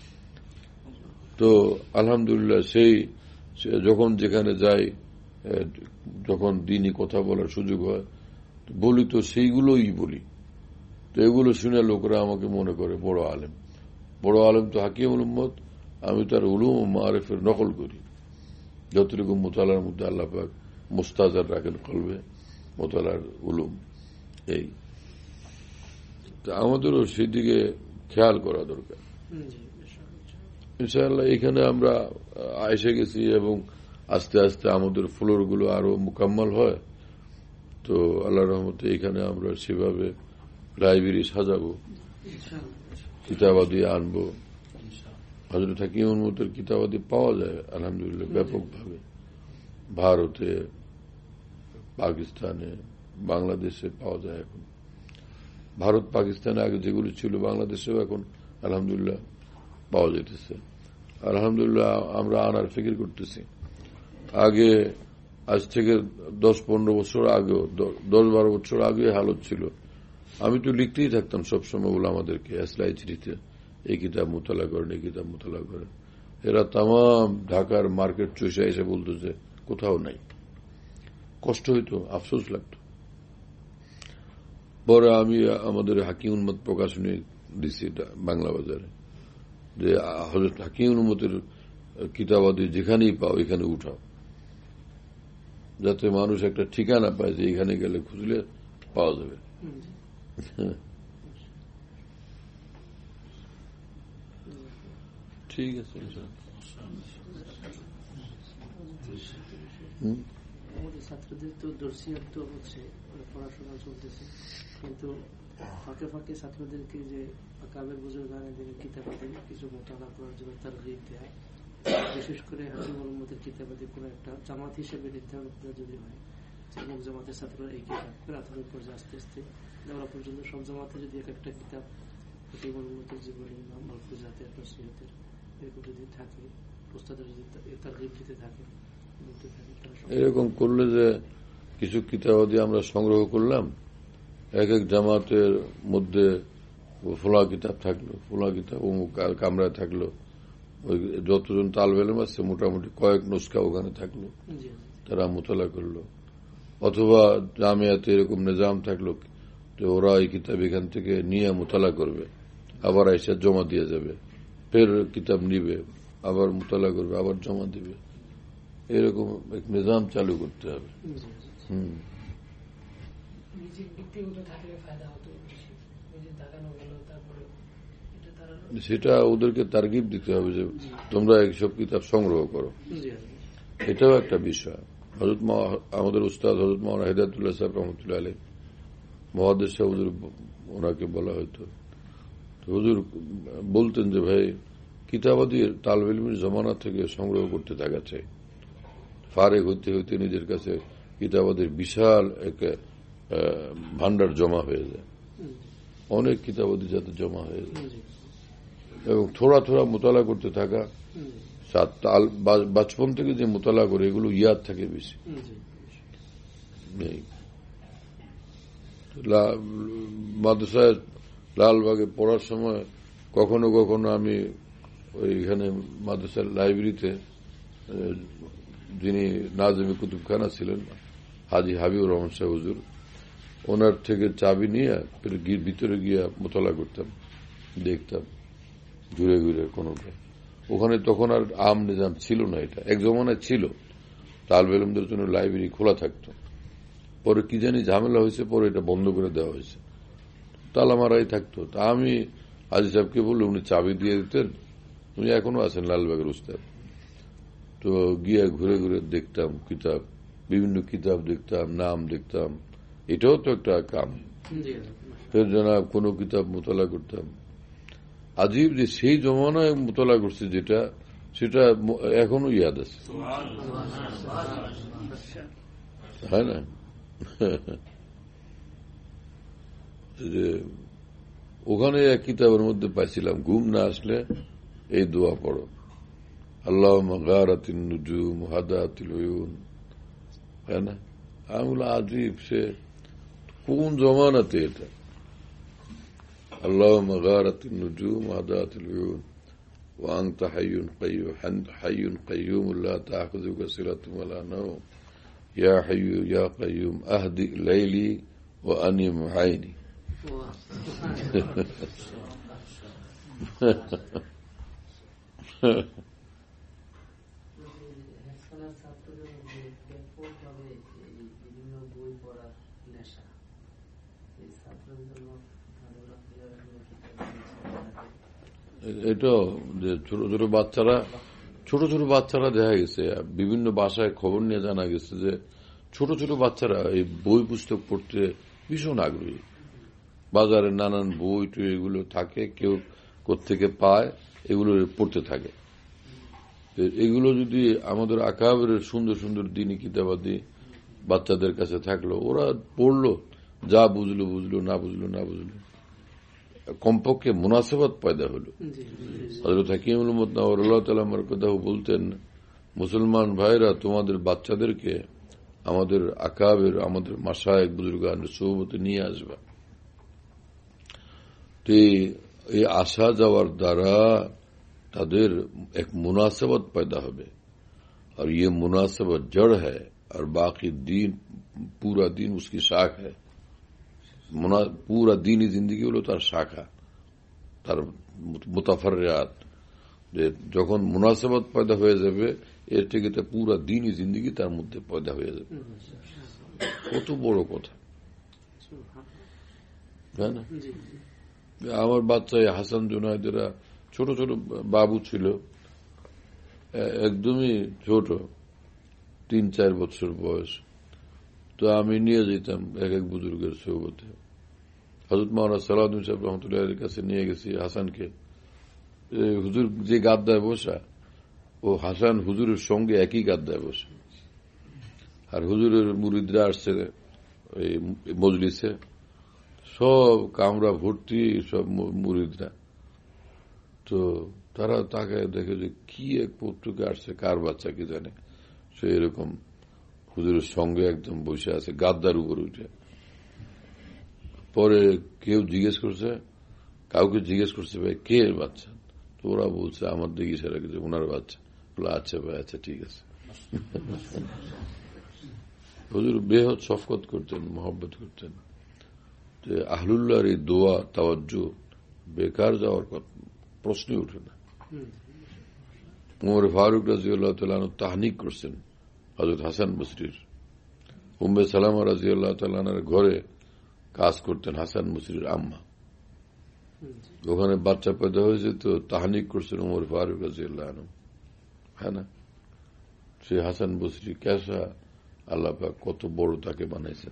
তো আলহামদুলিল্লাহ, সেই যখন যেখানে যাই, যখন দিনই কথা বলার সুযোগ হয় বলি, তো সেইগুলোই বলি। তো এগুলো শুনে লোকরা আমাকে মনে করে বড় আলেম। বড় আলেম তো হাকিমুল উম্মত, আমি তার উলুম ও মাআরিফের নকল করি। যতটুকু মুতালার মধ্যে আল্লাহ পাক মুস্তাজার রাখেন কলবে, মুতালার উলুম। এই আমাদেরও সেদিকে খেয়াল করা দরকার ইনশাআল্লাহ। এখানে আমরা এসে গেছি এবং আস্তে আস্তে আমাদের ফ্লোর গুলো আরো মোকাম্মল হয়, তো আল্লাহর রহমতে এখানে আমরা সেভাবে লাইব্রেরি সাজাবো, কিতাবাদি আনবো। হযরত হাকিমুল মতের কিতাবাদি পাওয়া যায় আলহামদুলিল্লাহ ব্যাপকভাবে, ভারতে, পাকিস্তানে, বাংলাদেশে পাওয়া যায়। এখন ভারত পাকিস্তানে আগে যেগুলো ছিল বাংলাদেশেও এখন আলহামদুলিল্লাহ পাওয়া যেতেছে। আলহামদুলিল্লাহ আমরা আনার ফিকির করতেছি। আগে আজ থেকে দশ পনেরো বছর আগেও, দশ বারো বছর আগে হালত ছিল, আমি তো লিখতেই থাকতাম সবসময় বলে আমাদেরকে এসলাই চিঠিতে, এই কিতাব মোতালা করেন, এই কিতাব মোতালা করেন। এরা তাম ঢাকার মার্কেট চষে এসে বলতো যে কোথাও নাই। কষ্ট হইতো, আফসোস লাগতো। পরে আমি আমাদের হাকিম উন্মত প্রকাশনী দিছি বাংলা বাজারে, যে হযরত হাকিম উন্মতের কিতাবাদি যেখানেই পাও এখানে উঠাও, যাতে মানুষ একটা ঠিকানা পায় যে এখানে গেলে খুঁজলে পাওয়া যাবে। ঠিক আছে। আমাদের ছাত্রদের তো দর্শিয়াত তো হচ্ছে, পড়াশোনা চলতেছে, কিন্তু ফাঁকে ফাঁকে ছাত্রদেরকে যে কাবের বুজুর্গানদের কিতাবাদি কিছু মোতালা করার জন্য তারগীব দেয়, বিশেষ করে হাকিমুল উম্মতের কিতাবাদি কোনো একটা জামাত হিসেবে নির্ধারণ করা যদি হয়, যেমন জামাতের ছাত্ররা এই কিতাব প্রাথমিক পর্যায়ে আস্তে আস্তে দেওয়া পর্যন্ত সব জামাতে যদি এক একটা কিতাব হাকিমুল উম্মতের জীবনী বা মালফুজাতের নসিহতের এরকম যদি থাকে, উস্তাদের যদি তারগীব দিতে থাকে, এরকম করলে যে কিছু কিতাবাদি আমরা সংগ্রহ করলাম, এক এক জামাতের মধ্যে ফোলা কিতাব থাকলো, ফোলা কিতাব অমুক কামরায় থাকলো, ওই যতজন তালবেলেম আছে মোটামুটি কয়েক নুস্খা ওখানে থাকলো, তারা মোতালা করলো। অথবা জামিয়াতে এরকম নিজাম থাকলো যে ওরা এই কিতাব এখান থেকে নিয়ে মোতালা করবে, আবার এসে জমা দিয়ে যাবে, ফের কিতাব নিবে, আবার মোতালা করবে, আবার জমা দিবে। এরকম এক নিজাম চালু করতে হবে। হম সেটা ওদেরকে তারগিব দিতে হবে যে তোমরা এইসব কিতাব সংগ্রহ করো। এটাও একটা বিষয়। হযরত আমাদের উস্তাদ হযরত মাওলানা হিদায়াতুল্লাহ সাহেব রহমতুল্লাহ আলাইহি মুহাদ্দিস সাহেব হুজুর, ওনাকে বলা হয়তো, হুজুর বলতেন যে ভাই কিতাবাদি তালেব ইলমের জমানা থেকে সংগ্রহ করতে থাকা চাই। ফারেক হইতে হইতে নিজের কাছে কিতাবাদের বিশাল এক ভান্ডার জমা হয়ে যায়, অনেক কিতাবাদি যাতে জমা হয়ে যায়, এবং থোড়া থোড়া মোতালা করতে থাকা। বাচপন থেকে যে মোতালা করে এগুলো ইয়াদ থাকে বেশি নেই। মাদ্রাসায় লালবাগে পড়ার সময় কখনো কখনো আমি ওইখানে মাদ্রাসার লাইব্রেরিতে যিনি নাজিমে কুতুবখানা ছিলেন হাজী হাবিবুর রহমান শাহ হুজুর, ওনার থেকে চাবি নিয়ে ভিতরে গিয়ে মোতালা করতাম, দেখতাম ঘুরে ঘুরে কোনটা। ওখানে তখন আর আম নিজাম ছিল না, এটা এক জমানায় ছিল, তালেব ইলমদের জন্য লাইব্রেরি খোলা থাকতো। পরে কি জানি ঝামেলা হয়েছে, পরে এটা বন্ধ করে দেওয়া হয়েছে, তালা মারাই থাকতো। তা আমি হাজী সাহেবকে বললে উনি চাবি দিয়ে দিতেন, উনি এখনো আছেন লালবাগের উস্তাদ। তো গিয়ে ঘুরে ঘুরে দেখতাম কিতাব, বিভিন্ন কিতাব দেখতাম, নাম দেখতাম, এটাও তো একটা কাম। ফের জানাব কোন কিতাব মোতালা করতাম। আজীব যে সেই জমানায় মোতালা করছে যেটা, সেটা এখনো ইয়াদ আছে, হয় না? যে ওখানে এক কিতাবের মধ্যে পাইছিলাম, ঘুম না আসলে এই দোয়া পড়ো, আল্লাহুম্মা গারাতিন নুজুম হাদাতিল উয়ুন, হয় না? আমি বললাম আজীব, সে কোন জমানাতে এটা? আল্লাহুম্মা গারাতিন নুজুম হাদাতিল উয়ুন ওয়া আনতা হাইয়ুন কাইয়্যুম হাইয়ুন কাইয়্যুম লা তা'খুযুকা সিনাতুন ওয়া লা নাওম ইয়া হাইয়্যু ইয়া কাইয়্যুম আহদি লাইলি ওয়া আনিম আইনি। এটা যে ছোট ছোট বাচ্চারা ছোট ছোট বাচ্চারা দেখা গেছে বিভিন্ন বাসায় খবর নিয়ে জানা গেছে যে ছোট ছোট বাচ্চারা এই বই পুস্তক পড়তে ভীষণ আগ্রহী। বাজারে নানান বই টই এগুলো থাকে, কেউ কোত্থেকে পায়, এগুলো পড়তে থাকে। এগুলো যদি আমাদের আকাবের সুন্দর সুন্দর দিনী কিতাবাদি বাচ্চাদের কাছে থাকলো, ওরা পড়লো, যা বুঝলো বুঝলো, না বুঝলো না বুঝলো, কমপক্ষে মুনাসেবাত পয়দা হলো। হযরত হাকিমুল উম্মত নওয়ারুল্লাহ তাআলা মারকাদাহু বলতেন, মুসলমান ভাইরা তোমাদের বাচ্চাদেরকে আমাদের আকাবের, আমাদের মাশায়েখ বুজুর্গানের সোহবতে নিয়ে আসবা। তো এই আসা যাওয়ার দ্বারা তাদের এক মুনাসেবত पैदा হবে, और ये मुनासबत जड़ है और बाकी दीन, पूरा दीन उसकी शाख है। पूरा दीनी जिंदगी হলো তার শাখা, তার মুতাফাররিয়াত। যে যখন মুনাসবত पैदा হয়ে যাবে, এর থেকে তো পুরা দীনি জিন্দেগি তার মধ্যে पैदा হয়ে যাবে। কত বড় কথা, তাই না? আমার বাচ্চা হাসান জুনায়েদেরা ছোট ছোট বাবু ছিল, একদমই ছোট, তিন চার বছর বয়স। তো আমি নিয়ে যেতাম এক এক বুজুর্গের সোহবতে। হযরত মাওলানা সালাউদ্দিন সাহেব রহমতুল্লাহের কাছে নিয়ে গেছি হাসানকে। হুজুর যে গাদ্দায় বসা, ও হাসান হুজুরের সঙ্গে একই গাদ্দায় বসে। আর হুজুরের মুরিদরা আসছে এই মজলিসে, সব কামরা ভর্তি, সব মুরিদরা। তো তারা তাকে দেখে যে কি এক পত্রকে আসছে, কার বাচ্চা কি জানে, সে এরকম হুজুরের সঙ্গে একদম বসে আছে গাদ্দার উপর উঠে। পরে কেউ জিজ্ঞেস করছে, কাউকে জিজ্ঞেস করছে, ভাই কে বাচ্চা? তো ওরা বলছে আমার দিকে ইশারা করছে, ওনার বাচ্চা। বলে আচ্ছা ভাই, আচ্ছা ঠিক আছে। হুজুর বেহদ শফকত করতেন, মহব্বত করতেন। যে আহলুল্লাহর এই দোয়া তাওয়াজ্জু বেকার যাওয়ার প্রশ্নই উঠে না। উমর ফারুক রাদিয়াল্লাহু তাআলা আনহু তাহনিক করছেন হযরত হাসান বসরির। উম্মে সালামা রাদিয়াল্লাহু তাআলা আনহার ঘরে কাজ করতেন হাসান বসরির আম্মা। ওখানে বাচ্চা পয়দা হয়েছে, তো তাহনিক করছেন উমর ফারুক রাদিয়াল্লাহু আনহু। হ্যাঁ না? সে হাসান বসরি কেসা, আল্লাহ পাক কত বড় তাকে বানাইছেন।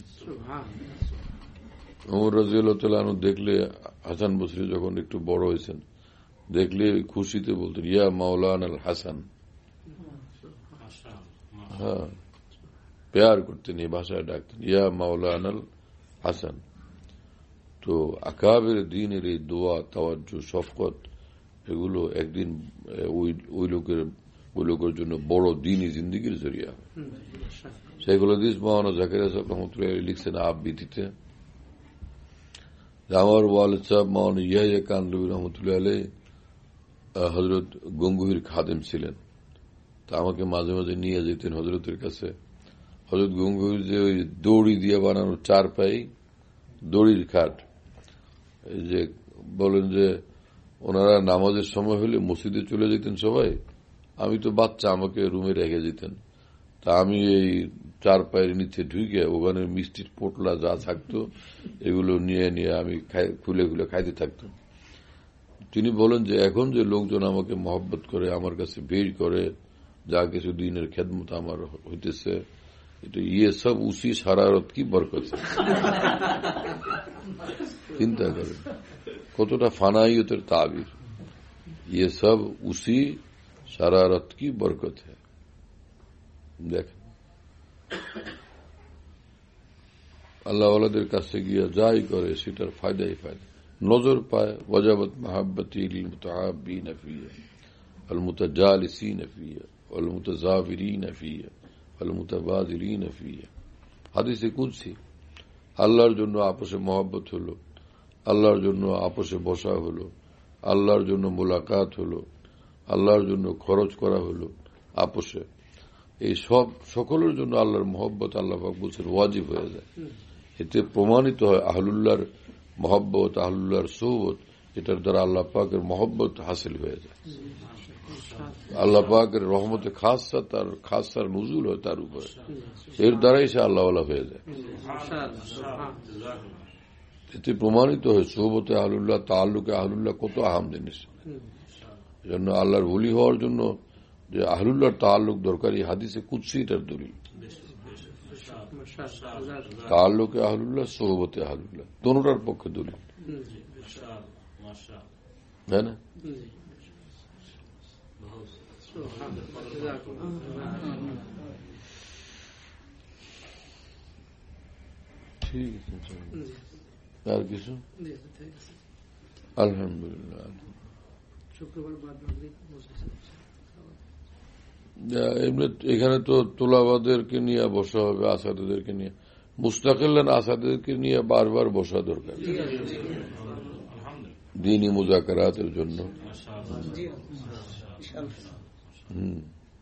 উমর রাদিয়াল্লাহু তাআলা আনহু দেখলে, হাসান বসরি যখন একটু বড় হয়েছেন, দেখলে খুশিতে বলতেন ইয়া মাওলানা আল হাসান। হ্যাঁ, প্যার করতেন, এই ভাষায় ডাকতেন ইয়া মাওলানা আল হাসান। তো আকাবের দ্বীনের এই দোয়া তাওয়াজ্জু শফকত, এগুলো একদিন ওই লোকের ওই লোকের জন্য বড় দ্বীনি জিন্দেগির জরিয়া। সেগুলো দিস মাওলানা জাকারিয়া সাহেব রহমতুল্লাহ লিখছেন আপ বিতিতে, আমার ওয়ালিদ সাহেব মাওলানা ইয়াহিয়া কানলুবি রহমতুল্লাহ আলাইহ হযরত গঙ্গুহির খাদেম ছিলেন। তা আমাকে মাঝে মাঝে নিয়ে যেতেন হযরতের কাছে। হযরত গঙ্গুহির যে ওই দড়ি দিয়ে বানানো চারপাই, দড়ির খাট, এই যে বলেন যে ওনারা নামাজের সময় হলে মসজিদে চলে যেতেন সবাই, আমি তো বাচ্চা, আমাকে রুমে রেখে যেতেন। তা আমি এই চার পায়ের নিচে ঢুকে ওখানে মিষ্টির পোটলা যা থাকতো এগুলো নিয়ে নিয়ে আমি খুলে খুলে খাইতে থাকতাম। তিনি বলেন যে এখন যে লোকজন আমাকে মহব্বত করে, আমার কাছে ভিড় করে, যা কিছু দিনের খেদমত আমার হইতেছে, এটা ইয়ে সব উসি শারারত কি বরকত। চিন্তা করেন কতটা ফানাইয়তের তাবির, ইয়ে সব উসি শারারত কি বরকত है। দেখেন আল্লাহ ওয়ালাদের কাছে গিয়ে যাই করে সেটার ফায়দাই ফায়দা নজর পায়। ওয়াজাবত মাহাব্বতি লিল মুতাআব্বিনা ফিহা ওয়াল মুতাজালিসিনা ফিহা ওয়াল মুতাযাবিরিনা ফিহা ওয়াল মুতাবাযিলিনা ফিহা। হাদিসে কুদসি, আল্লাহর জন্য আপসে মহব্বত হলো, আল্লাহর জন্য আপসে বসা হলো, আল্লাহর জন্য মোলাকাত হলো, আল্লাহর জন্য খরচ করা হলো আপসে। এই সব সকলের জন্য আল্লাহর মহব্বত আল্লাহ পাক বলছেন ওয়াজিব হয়ে যায়। এতে প্রমাণিত হয় আহলুল্লাহর মহব্বত, আহলুল্লাহর সোহবত, এটার দ্বারা আল্লাহ পাকের মহব্বত হাসিল হয়ে যায়। আল্লাহ পাকের রহমতে খাসা, তার খাসার নুজুল হয় তার উপরে, এর দ্বারাই সে আল্লাহওয়ালা হয়ে যায়। এতে প্রমাণিত হয় সোহবতে আহলুল্লাহ, তাআল্লুকে আহলুল্লাহ কত আহাম জিনিস। এজন্য আল্লাহর ওলি হওয়ার জন্য যে আহলুল্লাহর তাআল্লুক দরকারি, হাদিসে কুদসি এটার দলিল। তাআল্লুকে আহলুল্লাহ, সোহবতে আহলুল্লাহ, দোনোটার পক্ষে দলিল, তাই না? ঠিক আছে, আর কিছু? আলহামদুলিল্লাহ। এমনি এখানে তো তোলাবাদেরকে নিয়ে বসা হবে, আসাদেরকে নিয়ে, মুস্তাকিল্লান আসাদেরকে নিয়ে বারবার বসা দরকার দ্বীনি মুযাকারাতের জন্য। হম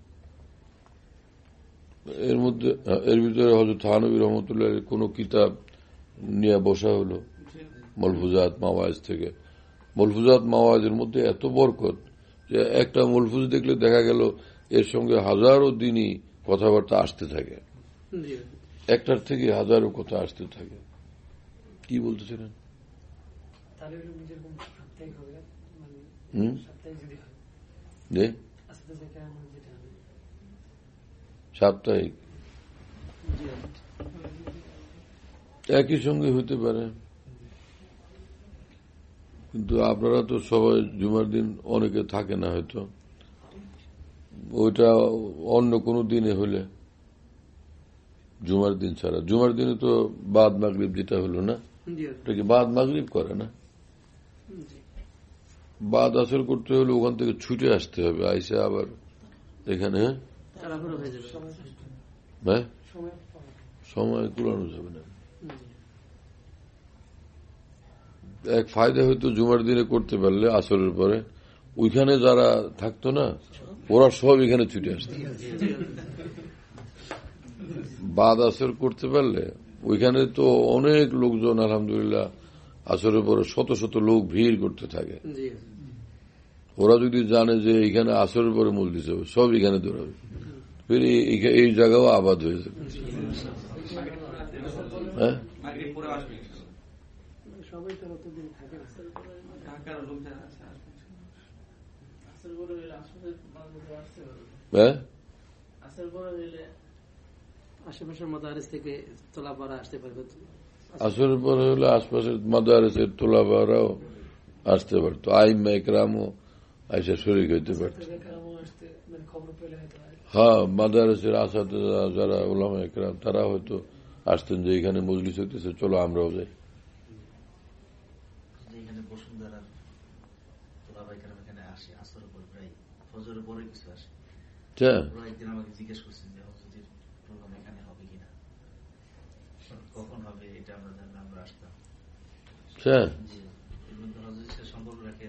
এর মধ্যে এর ভিতরে হযরত থানবী রহমাতুল্লাহ কোন কিতাব নিয়ে বসা হলো মলফুজাত মাওয়াজ থেকে। মলফুজাত মাওয়াজের মধ্যে এত বরকত যে একটা মলফুজ দেখলে দেখা গেল এর সঙ্গে হাজারো দিনই কথাবার্তা আসতে থাকে, একটার থেকে হাজারো কথা আসতে থাকে। কি বলতেছিলেন? সাপ্তাহিক একই সঙ্গে হইতে পারে, কিন্তু আপনারা তো সবাই জুমার দিন অনেকে থাকে না, হয়তো ওইটা অন্য কোনো দিনে হলে, জুমার দিন ছাড়া। জুমার দিনে তো বাদ মাগরিব যেটা হলো না, এটা কি বাদ মাগরিব করে না? বাদ আসর করতে হলে ওখান থেকে ছুটে আসতে হবে, আইসা আবার এখানে হ্যাঁ সময় কুলানো যাবে না। এক ফায়দা হয়তো জুমার দিনে করতে পারলে আসরের পরে ওইখানে যারা থাকতো না ওরা সব এখানে ছুটে আসতো। বাদ আসর করতে পারলে ওইখানে তো অনেক লোকজন আলহামদুলিল্লাহ আসরের পরে শত শত লোক ভিড় করতে থাকে। ওরা যদি জানে যে এখানে আসরের পরে মজলিস হবে, সব এখানে দৌড়াবে, ফির এই জায়গাও আবাদ হয়ে যাবে। হ্যাঁ আশেপাশের মাদারিস থেকে তোলাবারা আসতে পারবে, আসরের পরে হলে আশপাশের মাদারিসের তোলাবারাও আসতে পারতো, আইম্মা ইকরামও আইসা শরীক হইতে পারত। হ্যাঁ মাদারিসের আসাতিজা যারা উলামা ইকরাম তারা হয়তো আসতেন যে এখানে মজলিস হইতেছে, চলো আমরাও যাই। জিজ্ঞেস করছেন যে প্রোগ্রাম এখানে হবে কিনা, কখন হবে, এটা আমরা জানলে আমরা আসতাম। সম্পর্ক রাখে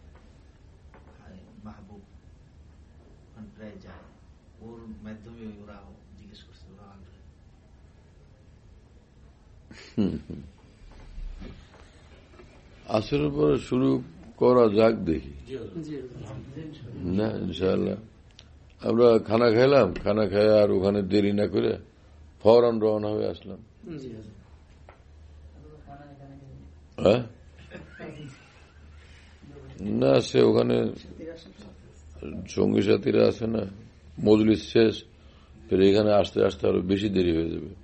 মাহবুব প্রায় যায়, ওর মাধ্যমে ওরা জিজ্ঞেস করছে, ওরা আগ্রহ। আসরের পরে শুরু করা যাক, দেখি না ইনশাআল্লাহ। আমরা খানা খাইলাম, খানা খাই আর ওখানে দেরি না করে ফওরান রওনা হয়ে আসলাম। হ্যাঁ না, সে ওখানে সঙ্গী সাথীরা আছে না, মজলিস শেষ, ফের এখানে আসতে আসতে আরো বেশি দেরি হয়ে যাবে।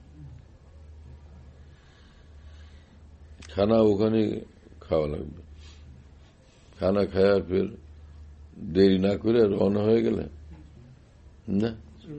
খানা ওখানে খাওয়া লাগবে, খানা খায় ফের দেরি না করে রওনা হয়ে গেলে না।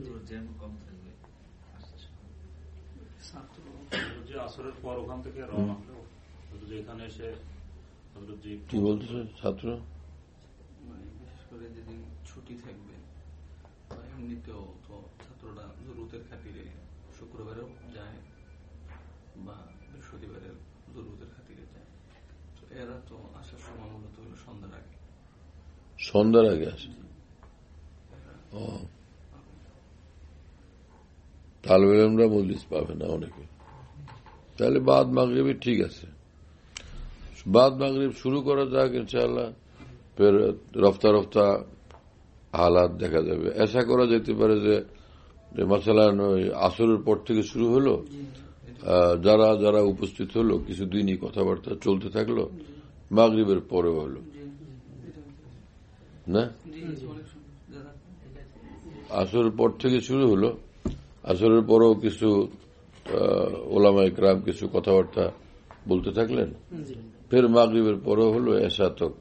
কি বলতেছে ছাত্র? বিশেষ করে যেদিন ছুটি থাকবে, এমনিতেও তো ছাত্ররা জরুরতের খাতিরে শুক্রবারেও যায় বা বৃহস্পতিবারের জরুরতের খাতিরে যায়, তো এরা তো আসার সময় মূলত হলো সন্ধ্যার আগে। সন্ধ্যার আগে আসে? ও তালবে ইলমরা মজলিস পাবে না অনেকে, তাহলে বাদ মাগরিবই ঠিক আছে। বাদ মাগরিব শুরু করা যাক ইনশাআল্লাহ, ফের রফতা রফতা হালাত দেখা যাবে। এসা করা যেতে পারে যে মাসালান ওই আসরের পর থেকে শুরু হলো, যারা যারা উপস্থিত হলো কিছুদিনই কথাবার্তা চলতে থাকলো, মাগরিবের পরেও হলো, না? আসরের পর থেকে শুরু হলো, আসরের পরও কিছু ওলামায়ে কেরাম কিছু কথাবার্তা বলতে থাকলেন, ফের মাগরিবের পরও হলো এশা তক,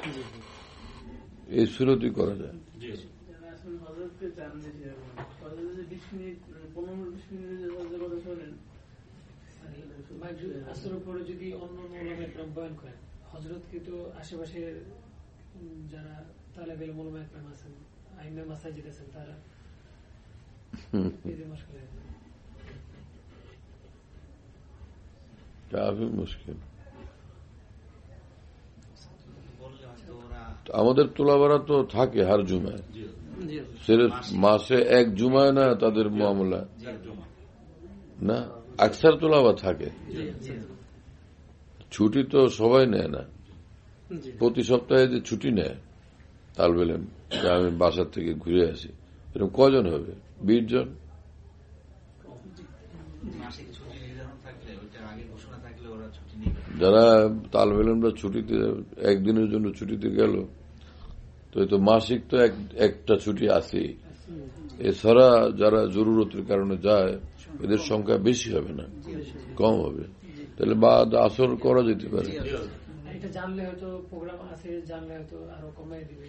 এই সুরতি করা যায়। আসরের পরে যদি অন্য ওলামায়ে কেরাম বয়ান করেন, হযরতকে তো আশেপাশে যারা তালেবে ইলম ওলামায়ে কেরাম আছেন, আইম্মে মাসাজিদ আছেন, তারা এই মুশকিল কাফি মুশকিল। আমাদের তোলাবারা তো থাকে হার জুমায়, সির্ফ মাসে এক জুমায় না তাদের মামলা না, আকসার তোলাবা থাকে। ছুটি তো সবাই নেয় না, প্রতি সপ্তাহে যে ছুটি নেয় তালবে ইলম, আমি বাসার থেকে ঘুরে আসি, এরকম কজন হবে? বিশ জন। যারা তালবে ইলমরা ছুটিতে একদিনের জন্য ছুটিতে গেল, তো এই তো মাসিক তো একটা ছুটি আছে। এছাড়া যারা জরুরতের কারণে যায় এদের সংখ্যা বেশি হবে না, কম হবে। তাহলে বাদ আসর করা যেতে পারে। জানলে হয়তো প্রোগ্রাম আছে, জানলে হয়তো আরো কমাই দিবে।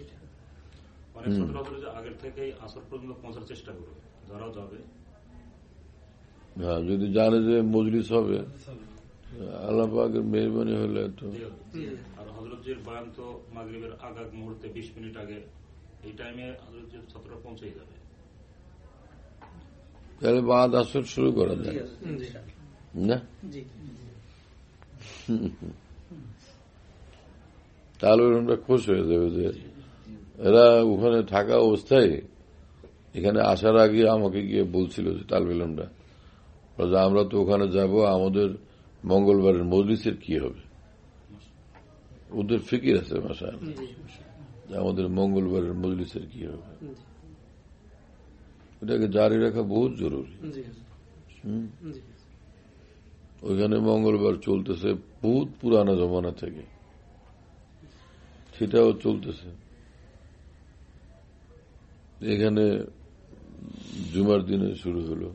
আগের থেকেই আসর পর্যন্ত পৌঁছার চেষ্টা করবে যারাও যাবে। হ্যাঁ, যদি জানে যে মজলিস হবে, আল্লাহ পাকের মেহরবানি হলে তো। আর হযরতজির বয়ান তো মাগরিবের আগ আগ মুহূর্তে বিশ মিনিট আগে, এই টাইমে হযরতজির ছাত্ররা পৌঁছে যাবে। তাহলে বাদ আসর শুরু করা যায় না? তাহলে আমরা খুশি হয়ে যাবে যে এরা ওখানে থাকা অবস্থায় এখানে আসার আগে আমাকে গিয়ে বলছিল যে তালবে ইলমরা, আমরা তো ওখানে যাব, আমাদের মঙ্গলবারের মজলিসের কি হবে। ওদের ফিকির আছে মাশাআল্লাহ, আমাদের মঙ্গলবারের মজলিসের কি হবে। এটাকে জারি রাখা বহুত জরুরি। ওইখানে মঙ্গলবার চলতেছে বহুত পুরানা জমানা থেকে, সেটাও চলতেছে। এখানে জুমার দিনে শুরু হলো,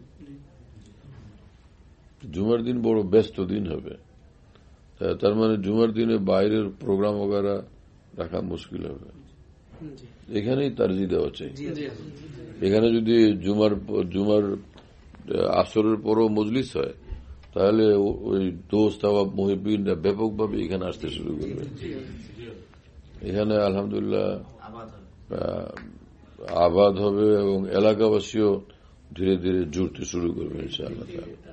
জুমার দিন বড় ব্যস্ত দিন হবে, তার মানে জুমার দিনে বাইরের প্রোগ্রাম वगैरह রাখা মুশকিল হবে। এখানেই তারজি দেওয়া চাই। এখানে যদি জুমার জুমার আসরের পরও মজলিস হয়, তাহলে ওই দোস্ত আবার মুহিবিনরা ব্যাপকভাবে এখানে আসতে শুরু করবে। এখানে আলহামদুলিল্লাহ আবাদ হবে এবং এলাকাবাসীও ধীরে ধীরে জুড়তে শুরু করবে ইনশাআল্লাহ।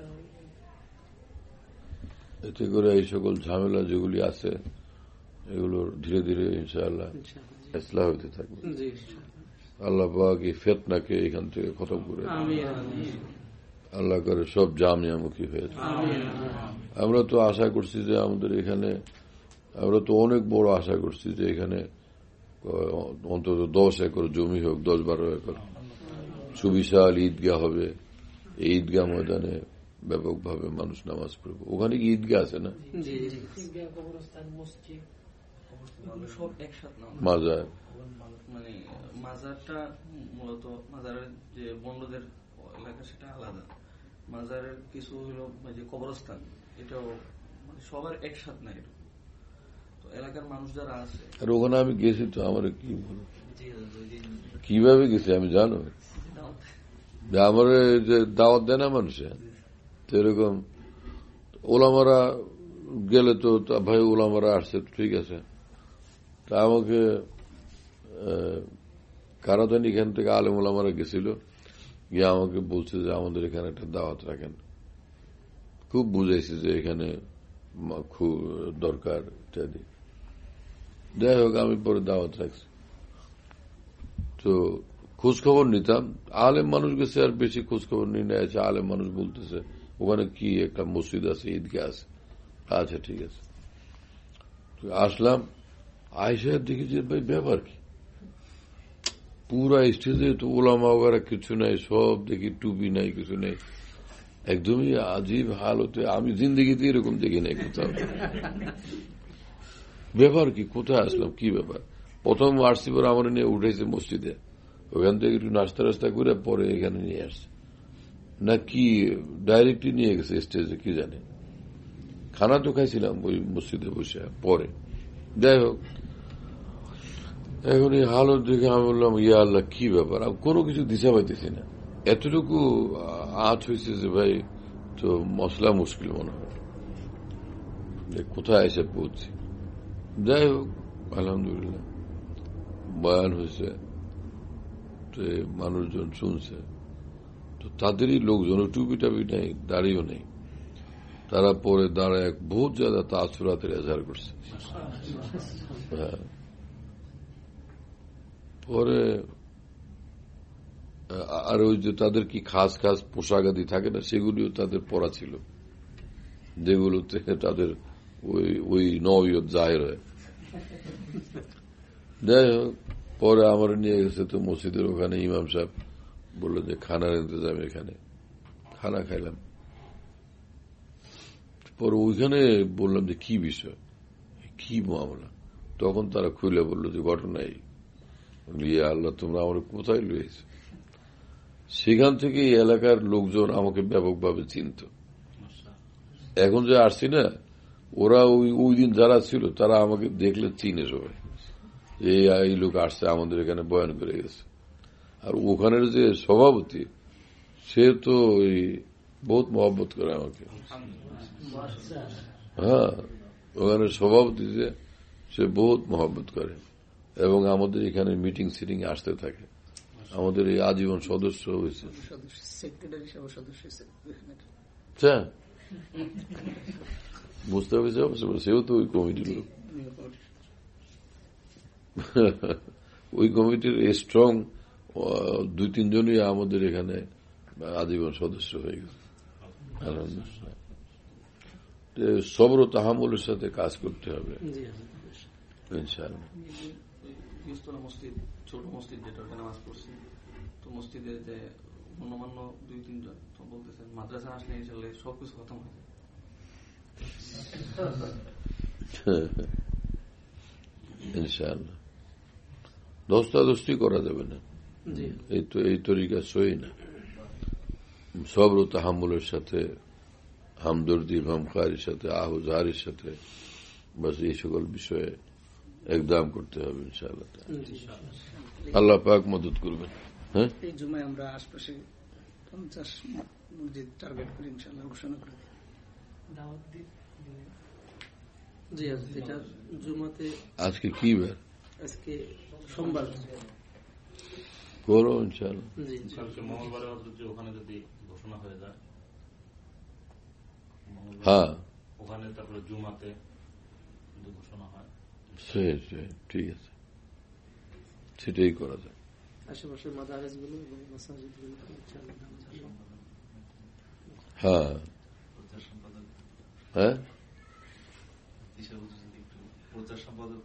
এতে করে এই সকল ঝামেলা যেগুলি আছে এগুলো ধীরে ধীরে ইনশাআল্লাহ ইসলাহ হতে থাকবে। আল্লাহ পাক এই ফিতনাকে এখান থেকে খতম করে আল্লাহ করে সব জামিয়ামুখী হয়ে যায়। আমরা তো আশা করছি যে আমাদের এখানে, আমরা তো অনেক বড় আশা করছি যে এখানে অন্তত দশ একর জমি হোক, দশ বারো একর সুবিশাল ঈদগাহ হবে। এই ঈদগাহ ময়দানে ব্যাপকভাবে মানুষ নামাজ পড়বে। ওখানে কি ঈদগাহ আছে না? সব একসাথে মাজার, মানে মাজারটা মূলত মাজারের যে বন্ধুদের এলাকা সেটা আলাদা, মাজারের কিছু হলো যে কবরস্থান, এটাও মানে সবার একসাথে না। এরকম তো এলাকার মানুষ যারা আছে, আর ওখানে আমি গেছি তো, আমার কি বলবো, কিভাবে গেছি আমি জানো, আমার যে দাওয়াত দেয় না মানুষে, তো এরকম ওলামারা গেলে তো ভাই ওলামারা আসছে ঠিক আছে, তা আমাকে কারা জানি এখান থেকে আলেম ওলামারা গেছিল, গিয়ে আমাকে বলছে যে আমাদের এখানে একটা দাওয়াত রাখেন। খুব বুঝাইছে যে এখানে খুব দরকার ইত্যাদি। যাই হোক, আমি পরে দাওয়াত রাখছি, তো খোঁজ খবর নিতাম। আলেম মানুষ গেছে আর বেশি খোঁজ খবর নিয়ে নেছে। আলেম মানুষ বলতেছে ওখানে কি একটা মসজিদ আছে, ঈদগাহ আছে। আচ্ছা ঠিক আছে, আসলাম। আয়সা দেখি যে ভাই ব্যাপার কি, পুরা স্টেজে তো ওলামা ওগারা কিছু নাই, সব দেখি টুপি নাই, কিছু নেই, একদমই আজীব হালতে। আমি জিন্দগিতে এরকম দেখি নাই কোথাও। ব্যাপার কি, কোথায় আসলাম, কি ব্যাপার? প্রথম আসছি পরে আমার নিয়ে উঠেছে মসজিদে, ওখান থেকে একটু নাস্তা রাস্তা করে পরে এখানে নিয়ে আসছে, না কি ডাইরেক্টলি নিয়ে গেছে স্টেজে, কি জানে। খানা তো খাইছিলাম ওই মসজিদে বসে পরে। যাই হোক, এখন এই হালত দেখে আমি বললাম, ইয়া আল্লাহ, কি ব্যাপার, আমি কোনো কিছু দিশা পাইতেছি না। এতটুকু আঁচ হয়েছে যে ভাই, তো মশলা মুশকিল মনে হয়, কোথায় এসে পৌঁছি। যাই হোক, আলহামদুলিল্লাহ বয়ান হয়েছে, তো মানুষজন শুনছে, তো তাদেরই লোকজন, টুপি টাপি নেই, দাড়িও নেই, তারা পরে দাঁড়ায় এক বহুত জায়গা তাসুরাতের এজাহার করছে। হ্যাঁ, পরে আর ওই যে তাদের কি খাস খাস পোশাক আদি থাকে না, সেগুলিও তাদের পরা ছিল, যেগুলোতে তাদের ওই ওই নয়ত জাহের হয়। যাই হোক, পরে আমার নিয়ে গেছে তো মসজিদের ওখানে, ইমাম সাহেব বললো যে খানার ইন্তজাম এখানে, খানা খাইলাম। পরে ওইখানে বললাম যে কি বিষয়, কি মামলা, তখন তারা খুলে বললো যে ঘটনা এই। ইয়া আল্লাহ, তোমরা আমার কোথায় লইয়েছ। সেখান থেকে এই এলাকার লোকজন আমাকে ব্যাপকভাবে চিনত। এখন যে আসছি না, ওরা ওই ওই দিন যারা ছিল তারা আমাকে দেখলে চিনে সবাই, এই এই লোক আসছে আমাদের এখানে বয়ান করে গেছে। আর ওখানের যে সভাপতি, সে তো ওই বহুত মহব্বত করে আমাকে। হ্যাঁ, ওখানে সভাপতি যে, সে বহুত মহব্বত করে এবং আমাদের এখানে মিটিং সিটিং আসতে থাকে। আমাদের এই আজীবন সদস্য হয়েছে। বুঝতে পেরেছি, সেও তো ওই কমিটির লোক, ওই কমিটির স্ট্রং দুই তিনজনই আমাদের এখানে আজীবন সদস্য হয়ে গেছে। আলহামদুলিল্লাহ, সবর ও তাহামুলের সাথে কাজ করতে হবে ইনশাআল্লাহ। মসজিদ, ছোট মসজিদ যেটা, ওটা নামাজ পড়ছি, তো মসজিদে যে গণ্যমান্য দুই তিনজন তো বলতেছেন মাদ্রাসা আসলে ইনশাআল্লাহ সবকিছু খতম হয়ে যায়। ইনশাআল্লাহ দস্তাদস্তি করা যাবে না, এই তো এই তরিকা সই না। সবর ও তাহাম্মুলের সাথে, হামদর্দি ভামখারির সাথে, আহুজারির সাথে, বাস এই সকল বিষয়ে একদম করতে হবে ইনশাআল্লাহ। আল্লাহ পাক মদদ করবেন। হ্যাঁ, এই জুমায় আমরা আশপাশে পঞ্চাশ মসজিদ টার্গেট করে ইনশাআল্লাহ ঘোষণা করে জি এটা জুমাতে। আজকে কি বার? আজকে সোমবার। করো ইনশাআল্লাহ। কালকে মঙ্গলবারে ওখানে যদি ঘোষণা হয়ে যায়, হ্যাঁ, ওখানে তারপরে জুমাতে যদি ঘোষণা হয়, ঠিক আছে, সেটাই করা যায়। আশেপাশের মাদারিসগুলো এবং মাসাজিদগুলো। হ্যাঁ হ্যাঁ, প্রচার সম্পাদক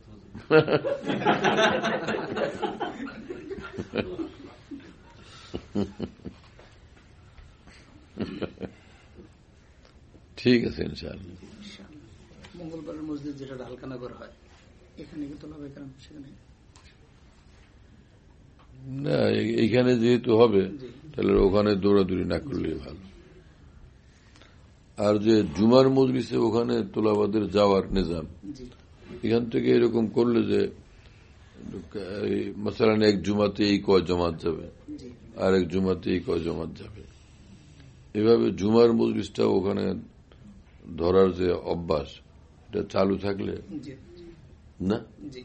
ঠিক আছে ইনশাআল্লাহ। মঙ্গলবারের মসজিদ যেটা ঢালকানগর হয়, এখানে কি তোলা হবে? কারণ সেখানে না, এইখানে যেহেতু হবে তাহলে ওখানে দৌড়াদৌড়ি না করলেই ভালো। আর যে জুমার মজলিসে ওখানে তোলাবাদের যাওয়ার নিজাম, এখান থেকে এরকম করলে যে মাসালান এক জুমাতে এই কয় জমাত যাবে, আর এক জুমাতে এই কয় জমাত যাবে, এভাবে জুমার মজলিসটা ওখানে ধরার যে অভ্যাস, এটা চালু থাকলে না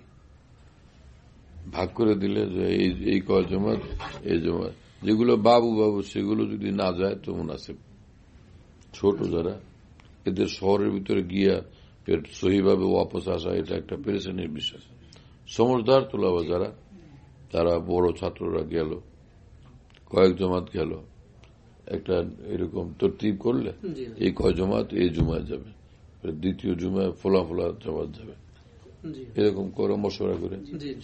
ভাগ করে দিলে যে এই কয় জমাত এই জমাত, যেগুলো বাবু বাবু সেগুলো যদি না যায় তো মুনাসিব। ছোট যারা, এদের শহরের ভিতরে গিয়া সহিভাবে ওয়াপস আসা এটা একটা পেরেশানির বিষয়। সমঝদার তোলাবা যারা, তারা বড় ছাত্ররা গেল, কয়েক জমাত গেল, একটা এরকম তরতিব করলে এই কয় জমাত এই জুমায় যাবে, দ্বিতীয় জুমায় ফোলা ফোলা জমাত যাবে, এরকম করে মশওয়ারা করে।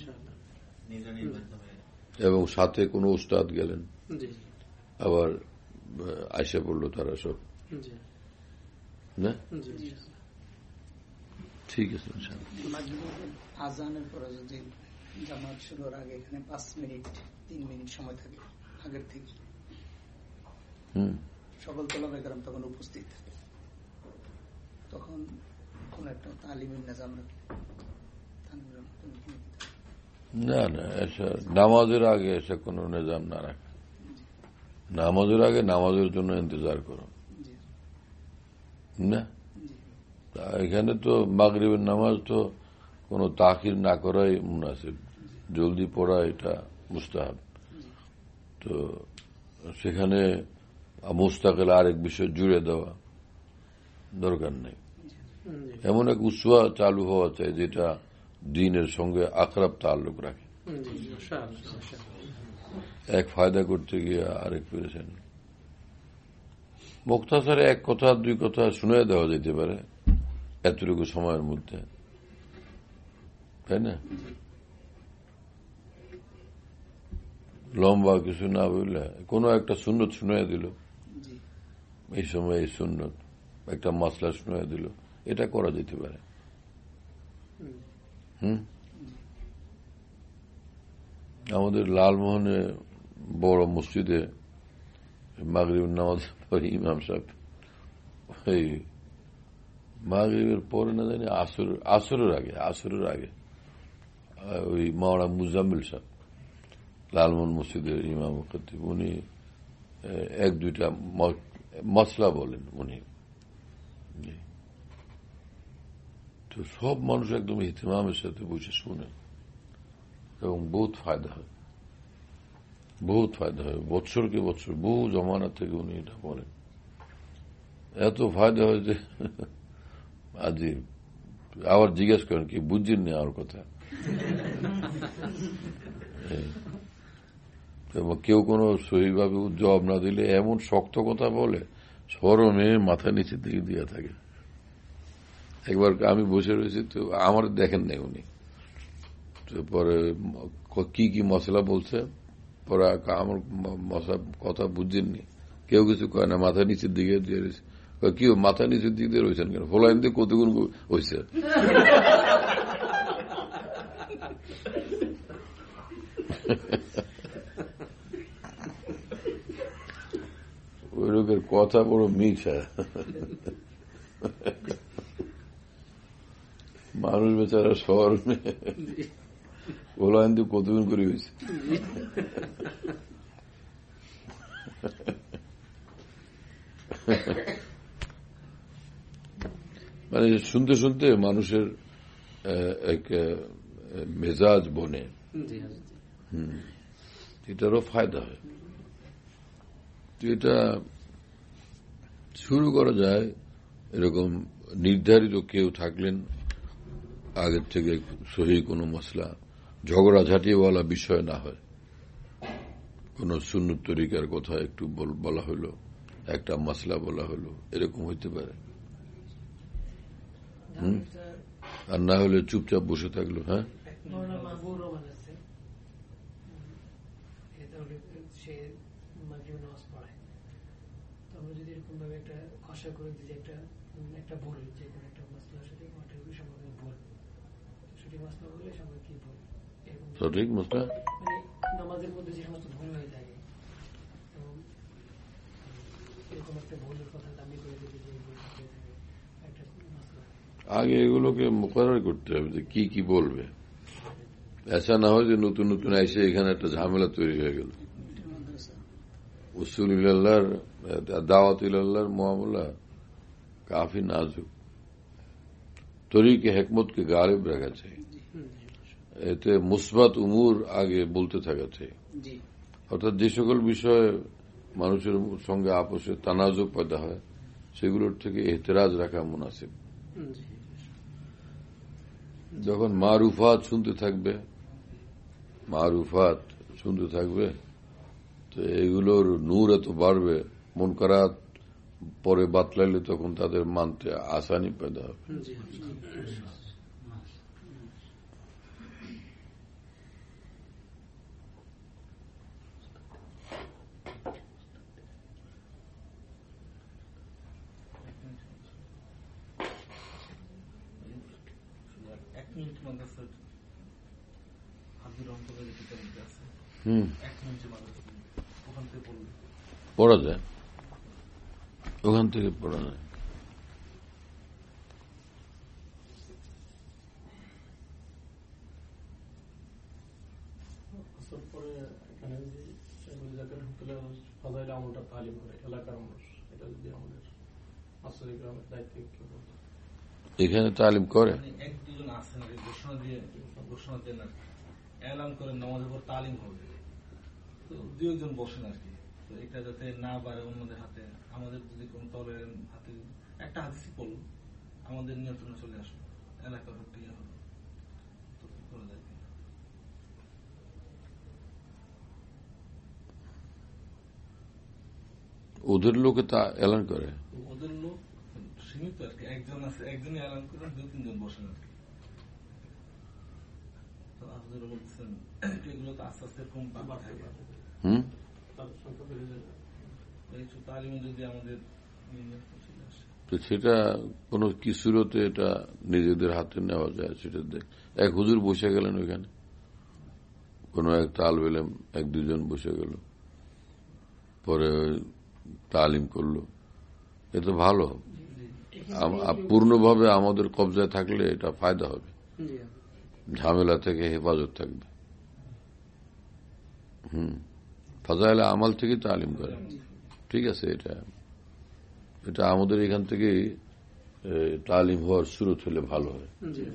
এবং সাথে কোনো উস্তাদ গেলেন, আবার আয়সা পড়লো তারা সব, না ঠিক আছে। আজানের পরে যদি জামাত শুরুর আগে এখানে পাঁচ মিনিট তিন মিনিট সময় থাকে আগের থেকে, সকল তোলাবে কারণ তখন উপস্থিত থাকে, তখন কোন একটা তালিমের নিজাম রাখে। না না, এসে নামাজের আগে এসে কোন নিজাম না রাখে, নামাজের আগে নামাজের জন্য ইন্তজার করো না। এখানে তো মাগরিবের নামাজ তো কোনো তাখির না করাই মুনাসিব, জলদি পড়া এটা মুস্তাহাব। তো সেখানে মুস্তাকিল আরেক বিষয় জুড়ে দেওয়া দরকার নেই। এমন এক উৎসাহ চালু হওয়া চাই যেটা দিনের সঙ্গে আকরাব তাল্লুক রাখে। এক ফায়দা করতে গিয়ে আরেক পেরেছেন। মুখতাসারে এক কথা দুই কথা শুনে দেওয়া যেতে পারে এতটুকু সময়ের মধ্যে, তাই না? লম্বা কিছু না বললে কোনো একটা সুন্নত শুনে দিল, এই সময় এই সুন্নত, একটা মশলা শুনে দিল, এটা করা যেতে পারে। হুম আমাদের লালমোহনে বড় মসজিদে মাগরিব নামাজ পড়ে ইমাম সাহেব এই মাগরিবের পরে না জানি আসর আসরের আগে আসরের আগে ওই মাওলানা মুজাম্মিল সাহেব লালমোহন মসজিদের ইমাম খতিব, উনি এক দুইটা মশলা বলেন উনি। তো সব মানুষ একদম ইহতিমামের সাথে বসে শুনে এবং বহুত ফায়দা হয়, বহুত ফায়দা হয়। বৎসরকে বৎসর বহু জমানা থেকে উনি এটা বলেন, এত ফায়দা হয় যে আজ আবার জিজ্ঞেস করেন কি বুঝছেন না আমার কথা। কেউ কোনো সহিভাবে জবাব না দিলে এমন শক্ত কথা বলে শরমে মাথা নিচের দিকে দিয়ে থাকে। একবার আমি বসে রয়েছি তো আমার দেখেন নাই উনি, পরে কি কি মশলা বলছে, পরে আমার মশলা কথা বুঝছেননি, কেউ কিছু কয় না, মাথা নিচের দিকে দিয়ে রয়েছে। কি মাথা নিচের দিকে দিয়ে রয়েছেন কেন? ফলাইন দিয়ে কতগুণ হয়েছে। ওই লোকের কথা বড় মিঠা, মানুষ বেচারা শহর ওলা কিন্তু কতদিন করে হয়েছে। মানে শুনতে শুনতে মানুষের এক মেজাজ বনে, হম এটারও ফায়দা হয়। এটা শুরু করা যায় এরকম নির্ধারিত কেউ থাকলেন আগের থেকে, সহি কোনো মশলা ঝগড়াঝাটিওয়ালা বিষয় না হয়, কোন সুন্নত তরিকার কথা একটু বলা হলো, একটা মশলা বলা হলো, এরকম হইতে পারে। হম আর না হলে চুপচাপ বসে থাকলো। হ্যাঁ সঠিক মশলা নামাজের মধ্যে যে সমস্ত ভুল হয়ে থাকে, এরকম একটা ভুলের কথা দামি করে দিতে যে একটা আগে এগুলোকে মোকাবেলা করতে হবে যে কি কি বলবে, এসা না হয় যে নতুন নতুন এসে এখানে একটা ঝামেলা তৈরি হয়ে গেল। উসুল ইল্লাহর দাওয়াত ইল্লাহর মুআমালা কাফি নাজুক, তরিকে হিকমতকে গালিব রাখা চাই, এতে মুসবাত উমুর আগে বলতে থাকা চাই। অর্থাৎ যে সকল বিষয়ে মানুষের সঙ্গে আপোষে তানাজুক পয়দা হয় সেগুলোর থেকে এহতেরাজ রাখা মুনাসিব। যখন মারুফাত শুনতে থাকবে মারুফাত শুনতে থাকবে তো এগুলোর নূর এত বাড়বে, মুনকারাত পরে বাতলাইলে তখন তাদের মানতে আসানি পয়দা হবে। হাফিজুর রহমতুল্লাহ যে কিতাব আছে হুম এক মিনিটে মানুষ ওখান থেকে পড়লে পড়া যায়, ওখান থেকে পড়া যায়। পরে এখানে যে শেখুল জাকের রহমতুল্লাহ ফজাইল আমলটা তালিম করে এলাকার মানুষ, এটা যদি আমাদের আসলে গ্রামের দায়িত্ব কেউ বলতো। এখানে তালিম করে এক দুজন আছেন ঘোষণা দিয়ে ঘোষণা দেন আর এলান করেন নামাজের পর তালিম হবে, তো দুই একজন বসেন আর কি। তো এটা যাতে না বাড়ে অন্যদের হাতে, আমাদের যদি কোন তলের হাতে একটা হাদিসই পড়ল আমাদের নিয়ন্ত্রণে চলে আসলো, এলাকার হোক ইয়ে হলো, তো কি করা যায়? ওদের লোকে তা এলান করে, ওদের লোক সীমিত আর কি, একজন আছে একজনই এলান করেন, দুই তিনজন বসেন আর কি। তো আপনারা বলছেন এগুলো তো আস্তে আস্তে কম পাবা থাকে, হুম তাদের সংখ্যা বেড়ে যাবে। এই তালিমে যদি আমাদের চলে আসে, তো সেটা কোনো কিছুরতে এটা নিজেদের হাতে নেওয়া যায়। সেটা এক হুজুর বসে গেলেন ওইখানে, কোন এক তালেব ইলম এক দুজন বসে গেল, পরে তালিম করলো, এ তো ভালো। পূর্ণভাবে আমাদের কবজায় থাকলে এটা ফায়দা হবে, ঝামেলা থেকে হেফাজত থাকবে। হুম ফাজাইলে আমাল থেকে তালিম করে, ঠিক আছে। এটা এটা আমাদের এখান থেকে তালিম হওয়ার শুরু হলে ভালো হয়।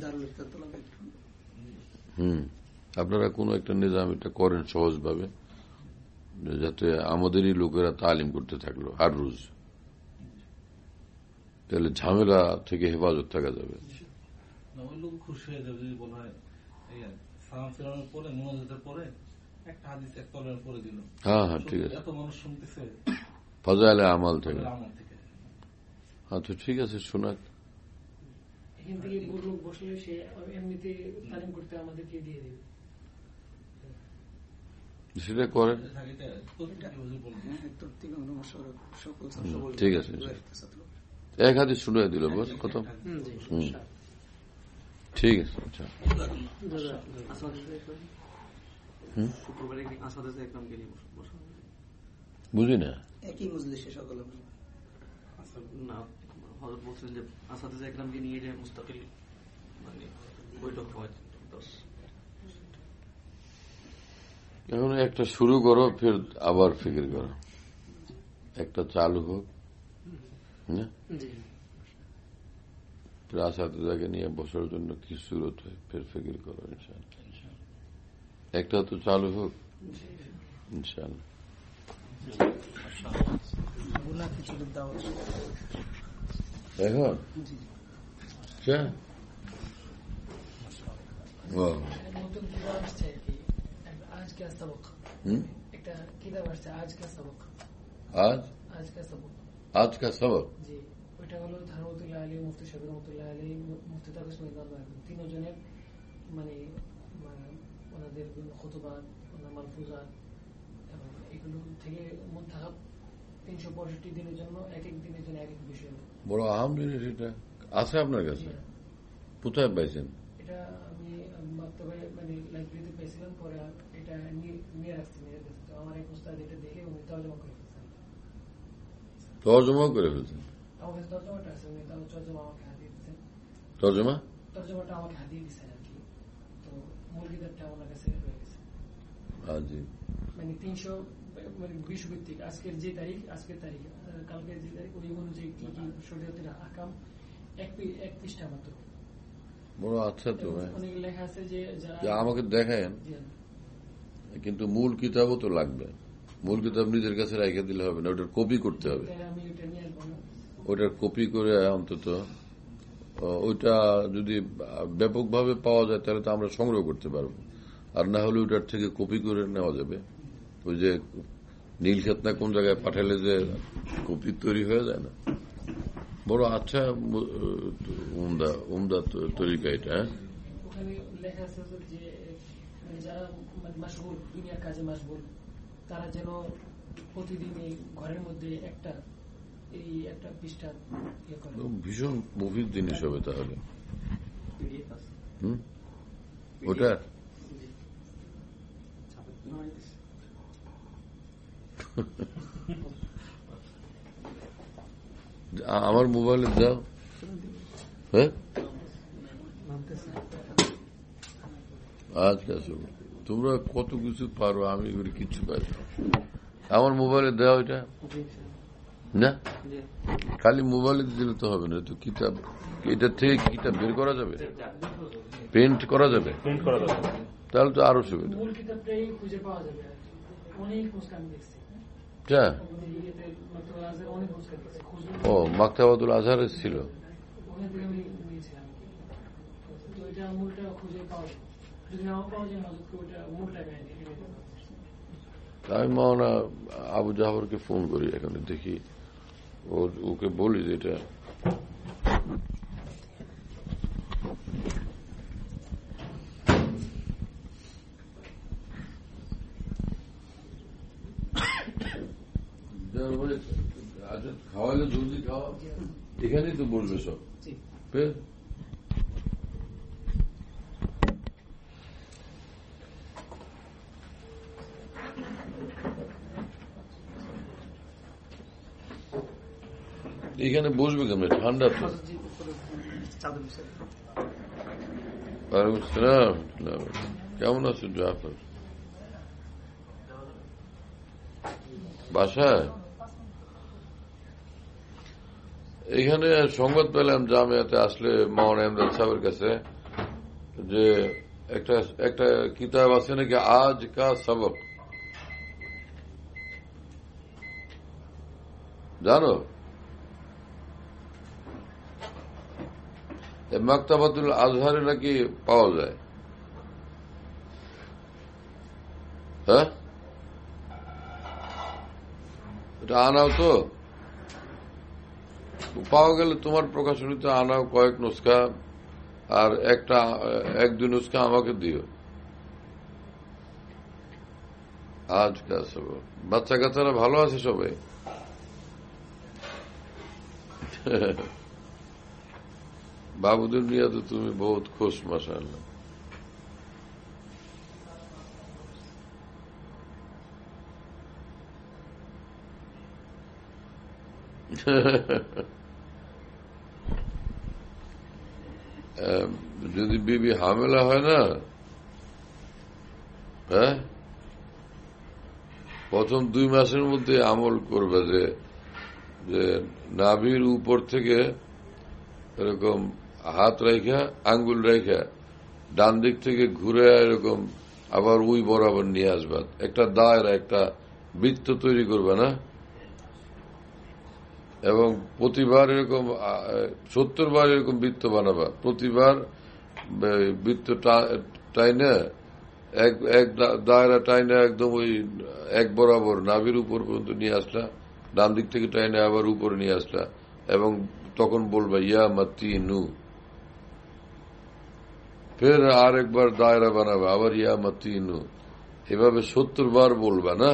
হুম আপনারা কোনো একটা নিজাম এটা করেন সহজভাবে, যাতে আমাদেরই লোকেরা তালিম করতে থাকলো আর রোজ, তাহলে ঝামেলা থেকে হেফাজত থাকা যাবে। ওই লোক খুশি হয়ে যাবে যদি বলা হয় সালাম ফেরানোর পরে মোনাজাতের পরে একটা হাদিস এক তলের পরে দিল, হ্যাঁ হ্যাঁ ঠিক আছে, এত মানুষ শুনতেছে ফাজাইলে আমাল থেকে। আমল থেকে হ্যাঁ তো ঠিক আছে, শোনাক। এখান থেকে লোক বসলে সে এমনিতে তালিম করতে আমাদেরকে দিয়ে দেবে, সেটা করেন, ঠিক আছে। এক হাদিস শুনে দিল বস, কত ঠিক আছে। আচ্ছা বুঝি না, একই মজলিসে সকলে না হযরত বলছেন যে আসাদিস একরামকে নিয়ে যে মুস্তাকিল মানে বৈঠক হয়। এখন একটা শুরু করো, ফের আবার ফিকির করো, একটা চালু হোক, আসাদিজাকে নিয়ে বসার জন্য কি সুরত হয়, ফের ফিকির করো ইনশাআল্লাহ। একটা তো চালু হোক ইনশাআল্লাহ। এখন নতুন কিতাব আসছে আর কি, আজ কা সবক, একটা কিতাব আসছে আজ কা সবক, আজ আজ কা সবক, আজ কা সবক, জি ওইটা হলো ধারমতুল্লাহ আলী, মুফতি শফি রহমতুল্লাহ আলী, মুফতি তাকিস মঈদান, তিনজনের মানে ওনাদের খুতবা, ওনার মালফুজাত এবং এগুলো থেকে মুনতাখাব তিনশো পঁয়ষট্টি দিনের জন্য এক এক দিনের জন্য এক এক বিষয়। বড় আহম জিনিস, এটা আছে আপনার কাছে? কোথায় পাইছেন এটা? আমি মাক্তবায় মানে লাইব্রেরিতে পেয়েছিলাম, পরে এটা নিয়ে রাখছি নিজের কাছে। তো আমার এক উস্তাদ এটা দেখে উনি তর্জমা করে ফেলছেন। তর্জমা করে ফেলছেন? আমার কাছে তর্জমাটা আছে, উনি তর্জমা আমাকে হাতিয়ে দিচ্ছেন। তর্জমা তর্জমাটা আমাকে হাতিয়ে দিচ্ছেন আর কি। তো মূল কিতাবটা আমার কাছে রয়ে গেছে। মানে তিনশো মানে বিশ্বভিত্তিক, আজকের যে তারিখ, আজকের তারিখ, কালকের যে তারিখ, ওই অনুযায়ী কি কি শরীয়তের আহকাম এক এক পৃষ্ঠা মাত্র। বড় আচ্ছা, তো অনেক লেখা আছে যে আমাকে দেখায়েন, কিন্তু মূল কিতাবও তো লাগবে। মূল কিতাব নিজের কাছে রেখে দিলে হবে না, ওটার কপি করতে হবে। আমি ওটা নিয়ে আসবো না, ওটার কপি করে অন্তত ওইটা যদি ব্যাপকভাবে পাওয়া যায় তাহলে তো আমরা সংগ্রহ করতে পারবো, আর না হলে ওটার থেকে কপি করে নেওয়া যাবে। ওই যে নীল খেতনা কোন জায়গায় পাঠালে যে কপি তৈরি হয়ে যায় না, বড় আচ্ছা উমদা উমদা তরিকা এটা। ওখানে লেখা আছে যে যারা মাশগুল, দুনিয়ার কাজে মাশগুল, তারা যেন প্রতিদিন এই ঘরের মধ্যে একটা এই একটা পৃষ্ঠা ইয়ে করে। ভীষণ মুফিদ জিনিস হবে তাহলে। হুম ওটা আমার মোবাইলে দাও। হ্যাঁ আচ্ছা, তোমরা কত কিছু পারো, আমি এগুলো কিচ্ছু পারি না। আমার মোবাইলে দেওয়া এটা না, খালি মোবাইলে দিলে তো হবে না, তো কিতাব এটা থেকে কিতাব বের করা যাবে, প্রিন্ট করা যাবে, তাহলে তো আরো সুবিধা। ও মাকতাবাতুল আজহারের ছিল। আমি মাওলানা আবু জাফরকে ফোন করি, এখানে দেখি ওকে বলি যে এটা খাওয়ালে জলদি খাওয়া, এখানেই তো বলবে সব। এখানে বসবে কেমন, ঠান্ডা তো। কেমন আছো জাফর? বাসায়? এখানে সংবাদ পেলাম জামিয়াতে আসলে মাওলানা ইমদাদ সাহেবের কাছে যে একটা একটা কিতাব আছে নাকি, আজ কা সবক, জানো? মাকতাবাতুল আজহারে নাকি পাওয়া যায়। হ্যাঁ এটা আনাও তো, পাওয়া গেলে তোমার প্রকাশনীতে আনাও কয়েক নুসখা, আর একটা এক দুই নুসখা আমাকে দিও। আজ কাজ বাচ্চা কাচ্চারা ভালো আছে সবাই? বাবুদের নিয়ে তো তুমি বহুত খুশ, মাশাআল্লাহ। যদি বিবি হামেলা হয় না, হ্যাঁ, প্রথম দুই মাসের মধ্যে আমল করবে যে যে নাভির উপর থেকে এরকম হাত রাখা, আঙ্গুল রাখা, ডান দিক থেকে ঘুরে এরকম আবার উই বরাবর নিয়ে আসবা, একটা দায়রা, একটা বৃত্ত তৈরি করবে না, এবং প্রতিবার এরকম সত্তর বার এরকম বৃত্ত বানাবা। প্রতিবার বৃত্ত টাইনে এক এক দায়রা টাইনে একদম ওই এক বরাবর নাভির উপর পর্যন্ত নিয়ে আসলা, ডান দিক থেকে টাইনে আবার উপরে নিয়ে আসলা, এবং তখন বলবা ইয়া মাতিনু। ফের আর একবার দায়রা বানাবা, আবার ইয়া মাতিনু, এভাবে সত্তর বার বলবা না,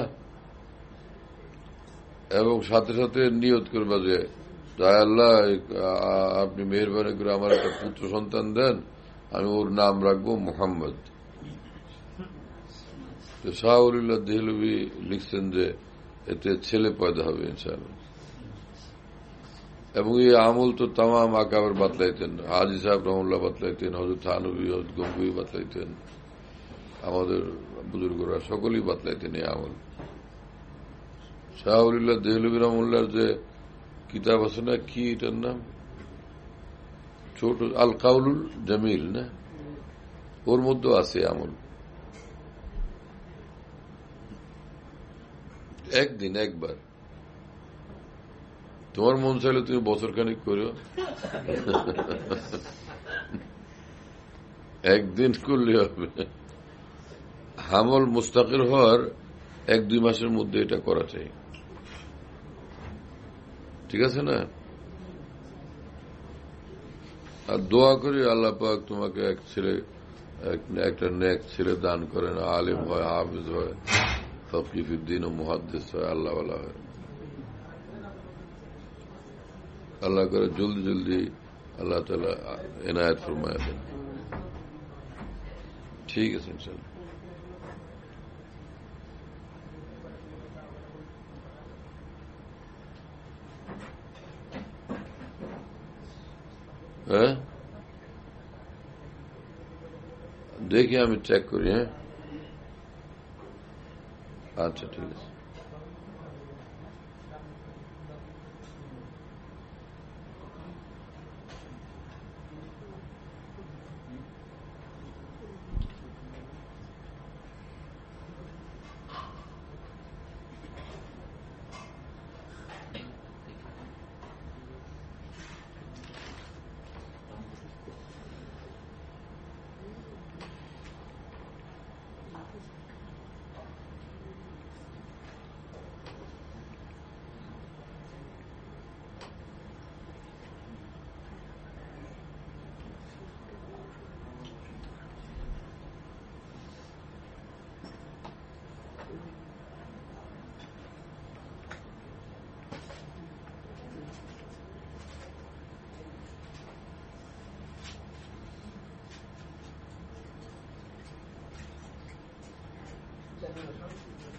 এবং সাথে সাথে নিয়ত করবা যে আল্লাহ আপনি মেহরবানি করে আমার একটা পুত্র সন্তান দেন, আমি ওর নাম রাখবো মুহাম্মদ। শাহ ওলিউল্লাহ দেহলভী লিখছেন যে এতে ছেলে পয়দা হবে ইনশাআল্লাহ। এবং এই আমল তো তামাম আকাবের বাতলাইতেন, হাজি সাহেব রহমুল্লাহ বাতলাইতেন, হযরত থানভী, হযরত গঙ্গুহি বাতলাইতেন, আমাদের বুজুর্গরা সকলেই বাতলাইতেন এই আমল। শাহ ওলিউল্লাহ দেহলভী রহমুল্লাহর যে কিতাব আছে না, কি এটার নাম, ছোট আল কাউলুল জামিল না, ওর মধ্যে আছে আমল। একদিন একবার তোমার মন চাইলে তুমি বছর খানিক করো, একদিন করলে হবে। হামল মুস্তাকির হওয়ার এক দুই মাসের মধ্যে এটা করা চাই, ঠিক আছে না? আর দোয়া করি আল্লাহ পাক তোমাকে এক ছেলে, একটা নেক ছেলে দান করেন, আলেম হয়, হাফিজ হয়, ফকিহুদ্দিন ও মুহাদ্দিস হয়, আল্লাহ ওয়ালা হয়। আল্লাহ করে জলদি জলদি আল্লাহ তাআলা এনায়েত ফরমায় দেন। ঠিক আছে ইনশাআল্লাহ। হ্যাঁ দেখি আমি চেক করি। হ্যাঁ আচ্ছা ঠিক আছে। জানি না।